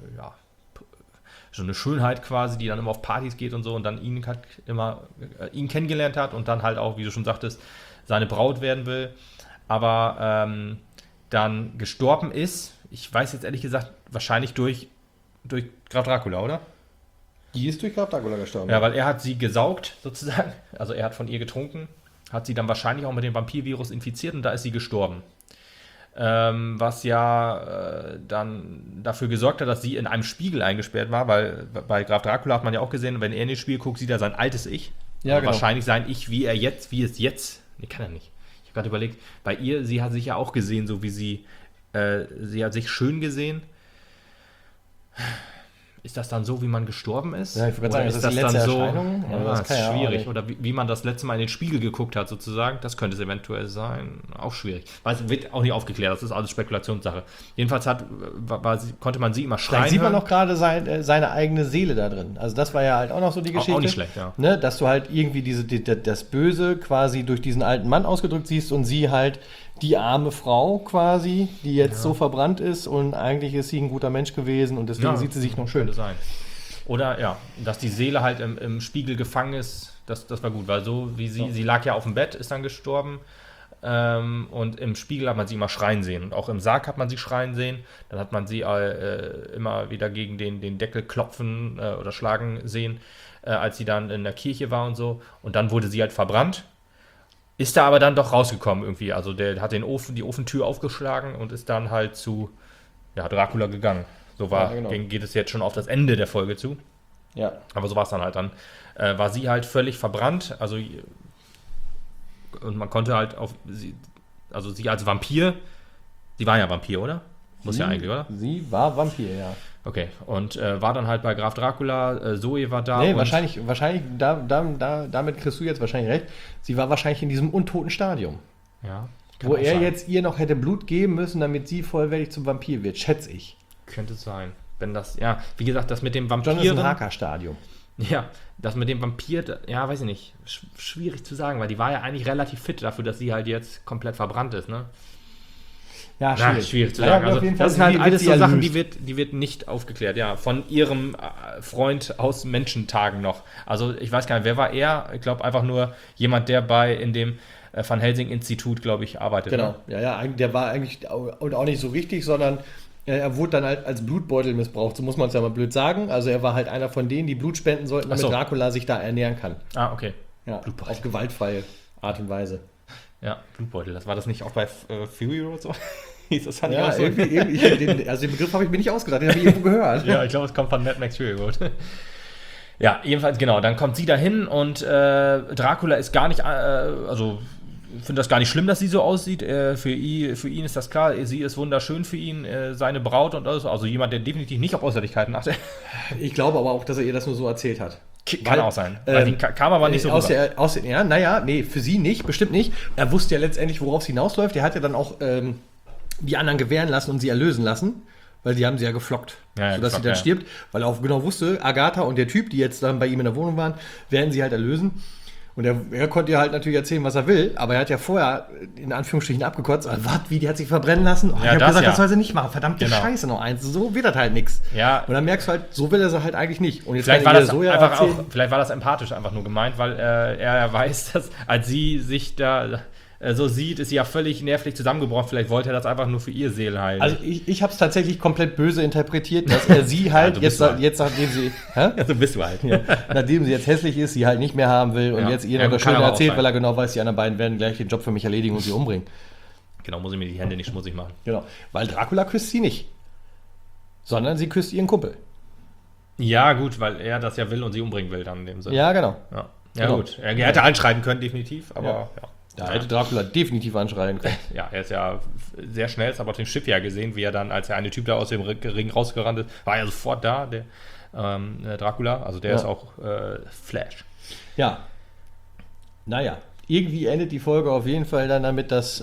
eine Schönheit quasi, die dann immer auf Partys geht und so und dann ihn kennengelernt hat und dann halt auch, wie du schon sagtest, seine Braut werden will, aber dann gestorben ist. Ich weiß jetzt ehrlich gesagt, wahrscheinlich durch Graf Dracula, oder? Die ist durch Graf Dracula gestorben. Ja, weil er hat sie gesaugt, sozusagen. Also er hat von ihr getrunken, hat sie dann wahrscheinlich auch mit dem Vampirvirus infiziert und da ist sie gestorben. Was dann dafür gesorgt hat, dass sie in einem Spiegel eingesperrt war, weil bei Graf Dracula hat man ja auch gesehen, wenn er in den Spiegel guckt, sieht er sein altes Ich. Ja, also genau. Wahrscheinlich sein Ich, wie es jetzt. Nee, kann er nicht. Ich habe gerade überlegt, bei ihr, sie hat sich ja auch gesehen, so wie sie hat sich schön gesehen. Ist das dann so, wie man gestorben ist? Ja, ich würde sagen, ist das die letzte dann so? Erscheinung? Ja, das ist schwierig. Oder wie man das letzte Mal in den Spiegel geguckt hat, sozusagen. Das könnte es eventuell sein. Auch schwierig. Weil es wird auch nicht aufgeklärt. Das ist alles Spekulationssache. Jedenfalls konnte man sie immer schreien. Vielleicht sieht man noch gerade seine eigene Seele da drin. Also das war ja halt auch noch so die Geschichte. Auch nicht schlecht, ja. Ne? Dass du halt irgendwie das Böse quasi durch diesen alten Mann ausgedrückt siehst und sie halt die arme Frau quasi, die jetzt so verbrannt ist und eigentlich ist sie ein guter Mensch gewesen und deswegen sieht sie sich noch schön. Könnte sein. Oder dass die Seele halt im Spiegel gefangen ist, das war gut, weil so wie sie lag ja auf dem Bett, ist dann gestorben und im Spiegel hat man sie immer schreien sehen und auch im Sarg hat man sie schreien sehen, dann hat man sie immer wieder gegen den Deckel klopfen oder schlagen sehen, als sie dann in der Kirche war und so und dann wurde sie halt verbrannt ist da aber dann doch rausgekommen irgendwie. Also der hat die Ofentür aufgeschlagen und ist dann halt zu Dracula gegangen. So geht es jetzt schon auf das Ende der Folge zu. Ja. Aber so war es dann halt. Dann war sie halt völlig verbrannt. Also und man konnte halt sie als Vampir, sie war ja Vampir, oder? Ja eigentlich, oder? Sie war Vampir, ja. Okay, und war dann halt bei Graf Dracula, Zoe war da. Nee, wahrscheinlich damit kriegst du jetzt wahrscheinlich recht. Sie war wahrscheinlich in diesem untoten Stadium. Ja. Wo er jetzt ihr noch hätte Blut geben müssen, damit sie vollwertig zum Vampir wird, schätze ich. Könnte sein. Wenn das, wie gesagt, das mit dem Vampir. Jonathan Harker-Stadium. Ja, das mit dem Vampir, weiß ich nicht. Schwierig zu sagen, weil die war ja eigentlich relativ fit dafür, dass sie halt jetzt komplett verbrannt ist, ne? Ja, schwierig zu sagen. Also, das sind halt alles so Sachen, die wird nicht aufgeklärt. Ja, von ihrem Freund aus Menschentagen noch. Also ich weiß gar nicht, wer war er? Ich glaube einfach nur jemand, der in dem Van Helsing-Institut, glaube ich, arbeitet. Genau, ne? Ja, der war eigentlich auch nicht so richtig, sondern er wurde dann halt als Blutbeutel missbraucht, so muss man es ja mal blöd sagen. Also er war halt einer von denen, die Blut spenden sollten, damit Dracula sich da ernähren kann. Ah, okay. Ja, auf gewaltfreie Art und Weise. Ja, Blutbeutel, das war das nicht auch bei Fury oder so? Hieß das ja, auch so? Den Begriff habe ich mir nicht ausgedacht, den habe ich irgendwo gehört. Ja, ich glaube, es kommt von Mad Max Fury Road. Ja, jedenfalls, genau, dann kommt sie dahin und Dracula ist gar nicht, finde das gar nicht schlimm, dass sie so aussieht. Für ihn ist das klar, sie ist wunderschön für ihn, seine Braut und alles. Also jemand, der definitiv nicht auf Äußerlichkeiten achtet. Ich glaube aber auch, dass er ihr das nur so erzählt hat. Kann auch sein. Weil die kam aber nicht so rüber. Für sie nicht, bestimmt nicht. Er wusste ja letztendlich, worauf es hinausläuft. Er hat ja dann auch die anderen gewähren lassen und sie erlösen lassen. Weil die haben sie ja geflockt, sodass sie dann stirbt. Weil er auch genau wusste, Agatha und der Typ, die jetzt dann bei ihm in der Wohnung waren, werden sie halt erlösen. Und er konnte ihr halt natürlich erzählen, was er will, aber er hat ja vorher in Anführungsstrichen abgekotzt. Die hat sich verbrennen lassen. Ich habe gesagt, das soll sie nicht machen. Verdammte Scheiße noch eins. So wird das halt nichts. Ja. Und dann merkst du halt, so will er sie halt eigentlich nicht. Und jetzt vielleicht war das empathisch einfach nur gemeint, weil er weiß, dass als sie sich da so sieht, ist sie ja völlig nervlich zusammengebrochen. Vielleicht wollte er das einfach nur für ihr Seele heilen. Also ich habe es tatsächlich komplett böse interpretiert, dass er sie halt, jetzt nachdem sie... Ja, so bist du halt. Ja, nachdem sie jetzt hässlich ist, sie halt nicht mehr haben will und jetzt ihr noch das Schöne erzählt, weil er genau weiß, die anderen beiden werden gleich den Job für mich erledigen und sie umbringen. Genau, muss ich mir die Hände nicht schmutzig machen. Genau, weil Dracula küsst sie nicht, sondern sie küsst ihren Kumpel. Ja gut, weil er das ja will und sie umbringen will dann in dem Sinne. Ja, genau. Ja genau. Gut, er hätte anschreiben können, definitiv, aber ja. Da hätte Dracula definitiv anschreien können. Ja, er ist ja sehr schnell, das haben wir auf dem Schiff ja gesehen, wie er dann, als der eine Typ da aus dem Ring rausgerannt ist, war er sofort da, der Dracula, also der ist auch Flash. Ja. Naja, irgendwie endet die Folge auf jeden Fall dann damit, dass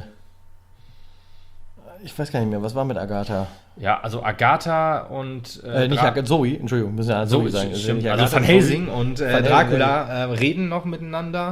ich weiß gar nicht mehr, was war mit Agatha? Ja, also Agatha und nicht Zoe, Entschuldigung, müssen ja Zoe sagen. Stimmt, also Van Helsing und Dracula reden noch miteinander.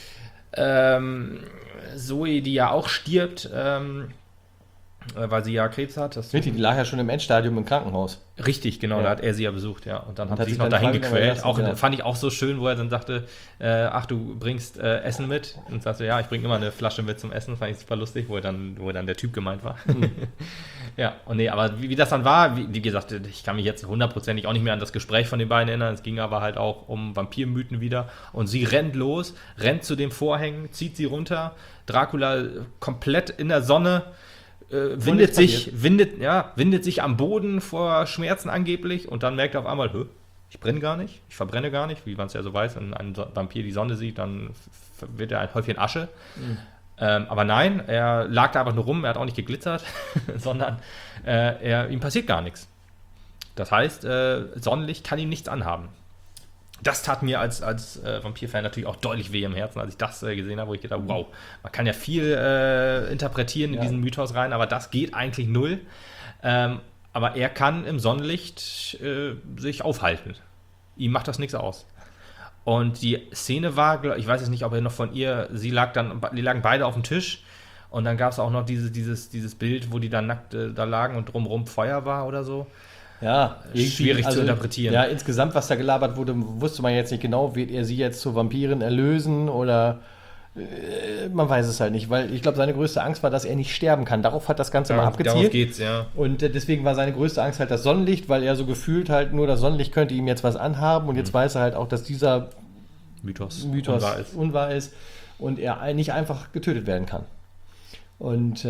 Zoe, die ja auch stirbt, weil sie ja Krebs hat. Die lag ja schon im Endstadium im Krankenhaus. Richtig, genau, da hat er sie ja besucht, ja. Und dann hat sie sich noch dahin gequält. Fand ich auch so schön, wo er dann sagte, ach, du bringst Essen mit. Und sagte, ja, ich bringe immer eine Flasche mit zum Essen. Fand ich super lustig, wo er dann der Typ gemeint war. Ja, und nee, aber wie das dann war, wie gesagt, ich kann mich jetzt hundertprozentig auch nicht mehr an das Gespräch von den beiden erinnern. Es ging aber halt auch um Vampirmythen wieder. Und sie rennt los, rennt zu den Vorhängen, zieht sie runter. Dracula komplett in der Sonne, windet sich am Boden vor Schmerzen angeblich und dann merkt er auf einmal, ich brenne gar nicht, ich verbrenne gar nicht, wie man es ja so weiß, wenn ein Vampir die Sonne sieht, dann wird er ein Häufchen Asche. Mhm. Aber nein, er lag da einfach nur rum, er hat auch nicht geglitzert, sondern ihm passiert gar nichts. Das heißt, Sonnenlicht kann ihm nichts anhaben. Das tat mir als Vampir-Fan natürlich auch deutlich weh im Herzen, als ich das gesehen habe, wo ich gedacht habe, wow, man kann ja viel interpretieren in diesen Mythos rein, aber das geht eigentlich null. Aber er kann im Sonnenlicht sich aufhalten. Ihm macht das nichts aus. Und die Szene war, ich weiß jetzt nicht, ob er noch von ihr, die lagen beide auf dem Tisch und dann gab es auch noch dieses Bild, wo die dann nackt da lagen und drumherum Feuer war oder so. Ja, schwierig zu interpretieren. Ja, insgesamt, was da gelabert wurde, wusste man jetzt nicht genau, wird er sie jetzt zur Vampirin erlösen oder man weiß es halt nicht, weil ich glaube, seine größte Angst war, dass er nicht sterben kann. Darauf hat das Ganze mal abgezielt. Darauf geht's, ja. Und deswegen war seine größte Angst halt das Sonnenlicht, weil er so gefühlt halt nur das Sonnenlicht könnte ihm jetzt was anhaben und jetzt weiß er halt auch, dass dieser Mythos unwahr ist. und er nicht einfach getötet werden kann. Und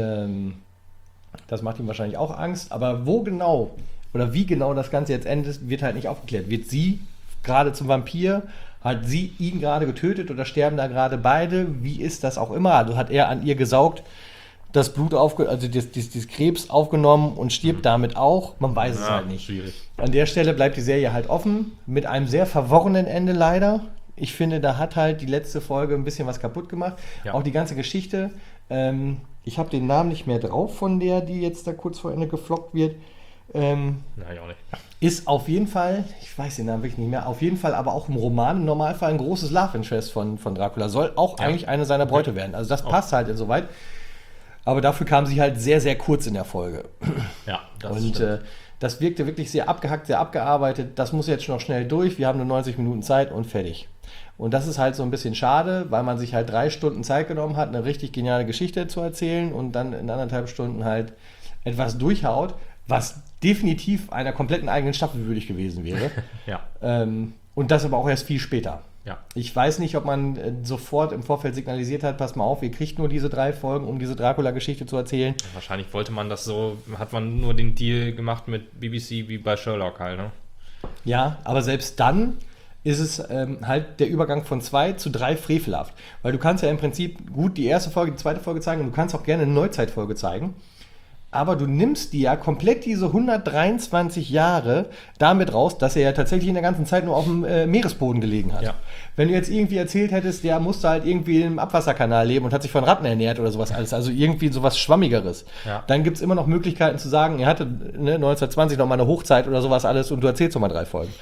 das macht ihm wahrscheinlich auch Angst. Aber wo genau oder wie genau das Ganze jetzt endet, wird halt nicht aufgeklärt. Wird sie gerade zum Vampir? Hat sie ihn gerade getötet oder sterben da gerade beide? Wie ist das auch immer? Also hat er an ihr gesaugt, das Blut also das Krebs aufgenommen und stirbt damit auch? Man weiß es halt nicht. Schwierig. An der Stelle bleibt die Serie halt offen, mit einem sehr verworrenen Ende leider. Ich finde, da hat halt die letzte Folge ein bisschen was kaputt gemacht. Ja. Auch die ganze Geschichte. Ich habe den Namen nicht mehr drauf von der, die jetzt da kurz vor Ende geflockt wird. Nein, auch nicht. Ist auf jeden Fall, ich weiß den Namen wirklich nicht mehr, auf jeden Fall aber auch im Roman im Normalfall ein großes Love Interest von Dracula. Soll auch eigentlich eine seiner Bräute werden. Also das passt halt insoweit. Aber dafür kam sie halt sehr, sehr kurz in der Folge. Ja, das Und das wirkte wirklich sehr abgehackt, sehr abgearbeitet. Das muss jetzt noch schnell durch. Wir haben nur 90 Minuten Zeit und fertig. Und das ist halt so ein bisschen schade, weil man sich halt 3 Stunden Zeit genommen hat, eine richtig geniale Geschichte zu erzählen und dann in 1,5 Stunden halt etwas durchhaut, was definitiv einer kompletten eigenen Staffel würdig gewesen wäre. Ja. Und das aber auch erst viel später. Ja. Ich weiß nicht, ob man sofort im Vorfeld signalisiert hat, pass mal auf, ihr kriegt nur diese 3 Folgen, um diese Dracula-Geschichte zu erzählen. Wahrscheinlich wollte man das so, hat man nur den Deal gemacht mit BBC wie bei Sherlock halt, ne? Ja, aber selbst dann ist es halt der Übergang von 2 zu 3 frevelhaft. Weil du kannst ja im Prinzip gut die erste Folge, die zweite Folge zeigen und du kannst auch gerne eine Neuzeitfolge zeigen. Aber du nimmst dir ja komplett diese 123 Jahre damit raus, dass er ja tatsächlich in der ganzen Zeit nur auf dem Meeresboden gelegen hat. Ja. Wenn du jetzt irgendwie erzählt hättest, der musste halt irgendwie im Abwasserkanal leben und hat sich von Ratten ernährt oder sowas alles, also irgendwie sowas Schwammigeres, dann gibt es immer noch Möglichkeiten zu sagen, er hatte 1920 noch mal eine Hochzeit oder sowas alles und du erzählst noch mal 3 Folgen.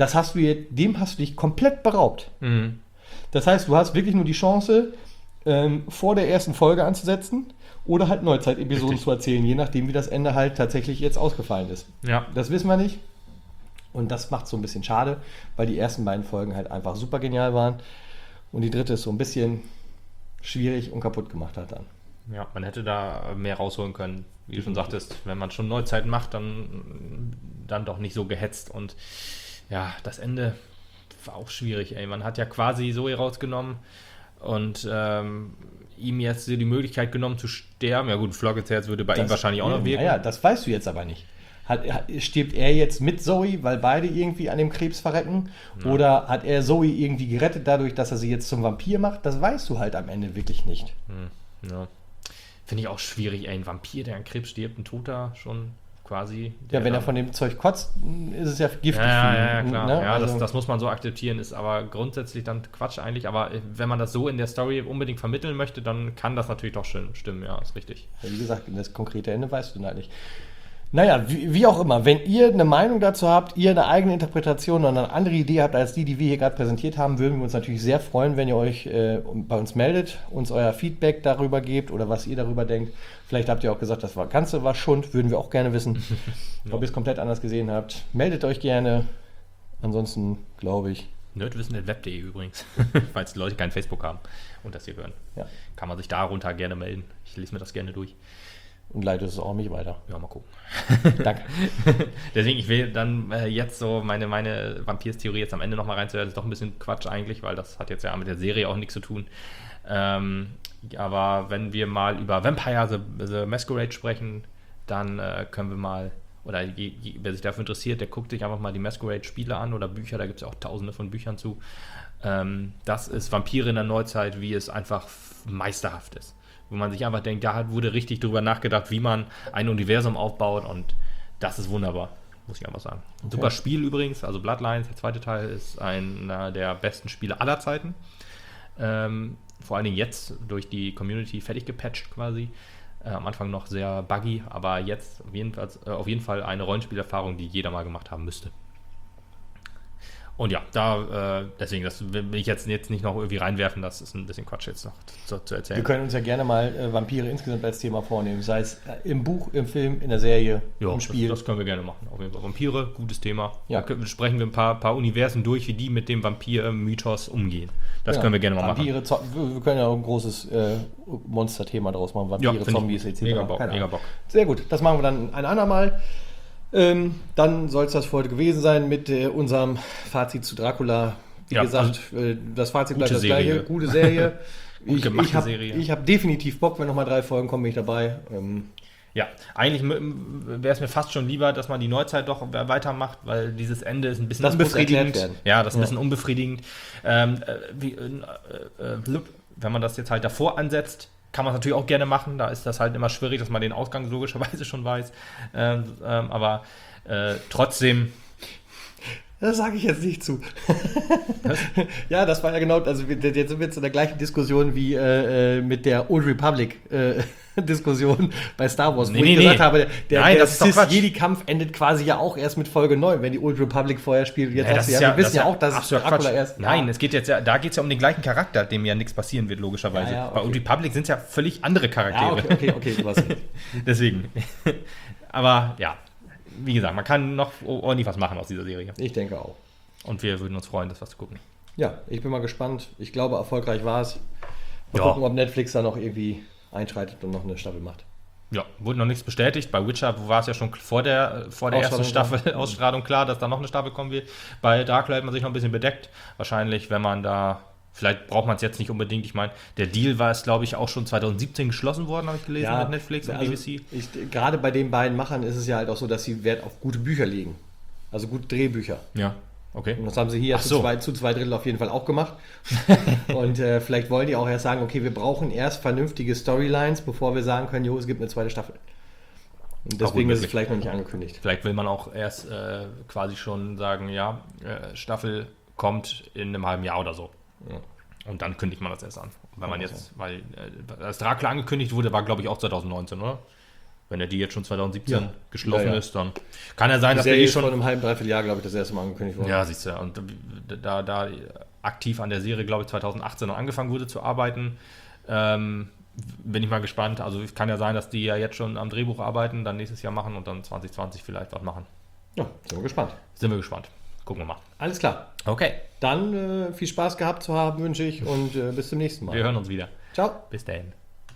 Dem hast du dich komplett beraubt. Mhm. Das heißt, du hast wirklich nur die Chance, vor der ersten Folge anzusetzen oder halt Neuzeitepisoden zu erzählen, je nachdem, wie das Ende halt tatsächlich jetzt ausgefallen ist. Ja. Das wissen wir nicht. Und das macht so ein bisschen schade, weil die ersten beiden Folgen halt einfach super genial waren. Und die dritte ist so ein bisschen schwierig und kaputt gemacht hat dann. Ja, man hätte da mehr rausholen können. Wie du schon sagtest, wenn man schon Neuzeit macht, dann doch nicht so gehetzt. Und ja, das Ende war auch schwierig. Ey. Man hat ja quasi Zoe rausgenommen und ihm jetzt die Möglichkeit genommen zu sterben. Ja gut, Floggets würde bei ihm wahrscheinlich auch noch wirken. Ja, das weißt du jetzt aber nicht. Stirbt er jetzt mit Zoe, weil beide irgendwie an dem Krebs verrecken? Ja. Oder hat er Zoe irgendwie gerettet dadurch, dass er sie jetzt zum Vampir macht? Das weißt du halt am Ende wirklich nicht. Ja. Finde ich auch schwierig, ey. Ein Vampir, der an Krebs stirbt, ein Toter schon quasi. Ja, wenn er von dem Zeug kotzt, ist es ja giftig für ihn. Ja, klar. Ne? Ja, also, das muss man so akzeptieren, ist aber grundsätzlich dann Quatsch eigentlich. Aber wenn man das so in der Story unbedingt vermitteln möchte, dann kann das natürlich doch stimmen. Ja, ist richtig. Ja, wie gesagt, das konkrete Ende weißt du halt nicht. Naja, wie auch immer, wenn ihr eine Meinung dazu habt, ihr eine eigene Interpretation oder eine andere Idee habt als die wir hier gerade präsentiert haben, würden wir uns natürlich sehr freuen, wenn ihr euch bei uns meldet, uns euer Feedback darüber gebt oder was ihr darüber denkt. Vielleicht habt ihr auch gesagt, das Ganze war Schund, würden wir auch gerne wissen. Ob ihr es komplett anders gesehen habt, meldet euch gerne. Ansonsten glaube ich. Nerdwissen.web.de übrigens, falls die Leute kein Facebook haben und das hier hören. Ja. Kann man sich darunter gerne melden. Ich lese mir das gerne durch. Und leitet es auch an mich weiter. Ja, mal gucken. Danke. Deswegen, ich will dann jetzt so meine Vampirs-Theorie jetzt am Ende nochmal reinzuhören. Das ist doch ein bisschen Quatsch eigentlich, weil das hat jetzt ja mit der Serie auch nichts zu tun. Aber wenn wir mal über Vampire the Masquerade sprechen, dann können wir mal, oder wer sich dafür interessiert, der guckt sich einfach mal die Masquerade-Spiele an oder Bücher, da gibt es ja auch tausende von Büchern zu. Das ist Vampire in der Neuzeit, wie es einfach meisterhaft ist. Wo man sich einfach denkt, da wurde richtig drüber nachgedacht, wie man ein Universum aufbaut und das ist wunderbar, muss ich einfach sagen. Ein super Spiel übrigens, also Bloodlines, der zweite Teil, ist einer der besten Spiele aller Zeiten. Vor allen Dingen jetzt durch die Community fertig gepatcht quasi. Am Anfang noch sehr buggy, aber jetzt auf jeden Fall eine Rollenspielerfahrung, die jeder mal gemacht haben müsste. Und ja, deswegen, das will ich jetzt nicht noch irgendwie reinwerfen, das ist ein bisschen Quatsch jetzt noch zu erzählen. Wir können uns ja gerne mal Vampire insgesamt als Thema vornehmen, sei es im Buch, im Film, in der Serie, im Spiel. Das können wir gerne machen. Auf jeden Fall Vampire, gutes Thema. Ja. Da sprechen wir ein paar Universen durch, wie die mit dem Vampir-Mythos umgehen. Das können wir gerne mal machen. Wir können ja auch ein großes Monster-Thema draus machen, Vampire, Zombies etc. Mega Bock. Sehr gut, das machen wir dann ein andermal. Dann soll es das für heute gewesen sein mit unserem Fazit zu Dracula. Wie gesagt, das Fazit bleibt das gleiche. Gute Serie. gemachte Serie. Ich habe definitiv Bock, wenn nochmal 3 Folgen kommen, bin ich dabei. Ja, eigentlich wäre es mir fast schon lieber, dass man die Neuzeit doch weitermacht, weil dieses Ende ist ein bisschen unbefriedigend. Ja, das ist ein bisschen unbefriedigend. Wenn man das jetzt halt davor ansetzt, kann man es natürlich auch gerne machen. Da ist das halt immer schwierig, dass man den Ausgang logischerweise schon weiß. Aber trotzdem... Das sage ich jetzt nicht zu. Ja, das war ja genau, also jetzt sind wir jetzt in der gleichen Diskussion wie mit der Old Republic Diskussion bei Star Wars, wo ich gesagt habe, der Sith-Jedi-Kampf endet quasi ja auch erst mit Folge 9, wenn die Old Republic vorher spielt. Jetzt wir wissen ja auch, dass Dracula erst... Nein, es geht jetzt da geht es ja um den gleichen Charakter, dem ja nichts passieren wird, logischerweise. Ja, okay. Bei Old Republic sind es ja völlig andere Charaktere. Ja, okay, du hast recht. Deswegen. Aber ja, wie gesagt, man kann noch ordentlich was machen aus dieser Serie. Ich denke auch. Und wir würden uns freuen, das was zu gucken. Ja, ich bin mal gespannt. Ich glaube, erfolgreich war es. Mal gucken, ob Netflix da noch irgendwie einschreitet und noch eine Staffel macht. Ja, wurde noch nichts bestätigt. Bei Witcher war es ja schon vor der ersten Staffel Ausstrahlung klar, dass da noch eine Staffel kommen wird. Bei Dracula hat man sich noch ein bisschen bedeckt. Wahrscheinlich, wenn man da... Vielleicht braucht man es jetzt nicht unbedingt. Ich meine, der Deal war es, glaube ich, auch schon 2017 geschlossen worden, habe ich gelesen, mit Netflix und BBC. Gerade bei den beiden Machern ist es ja halt auch so, dass sie Wert auf gute Bücher legen. Also gute Drehbücher. Ja, okay. Und das haben sie hier zu 2 Drittel auf jeden Fall auch gemacht. Und vielleicht wollen die auch erst sagen, okay, wir brauchen erst vernünftige Storylines, bevor wir sagen können, es gibt eine zweite Staffel. Und deswegen ist es vielleicht noch nicht angekündigt. Vielleicht will man auch erst quasi schon sagen, Staffel kommt in einem halben Jahr oder so. Ja. Und dann kündigt man das erst an. Wenn man jetzt, weil als Dracula angekündigt wurde, war glaube ich auch 2019, oder? Wenn der die jetzt schon 2017 geschlossen ist, dann kann ja sein, dass der schon vor einem halben, dreiviertel Jahr, glaube ich, das erste Mal angekündigt wurde. Ja, siehst du. Und da aktiv an der Serie, glaube ich, 2018 dann angefangen wurde zu arbeiten, bin ich mal gespannt. Also es kann ja sein, dass die ja jetzt schon am Drehbuch arbeiten, dann nächstes Jahr machen und dann 2020 vielleicht was machen. Ja, sind wir gespannt. Gucken wir mal. Alles klar. Okay. Dann viel Spaß gehabt zu haben, wünsche ich und bis zum nächsten Mal. Wir hören uns wieder. Ciao. Bis dahin.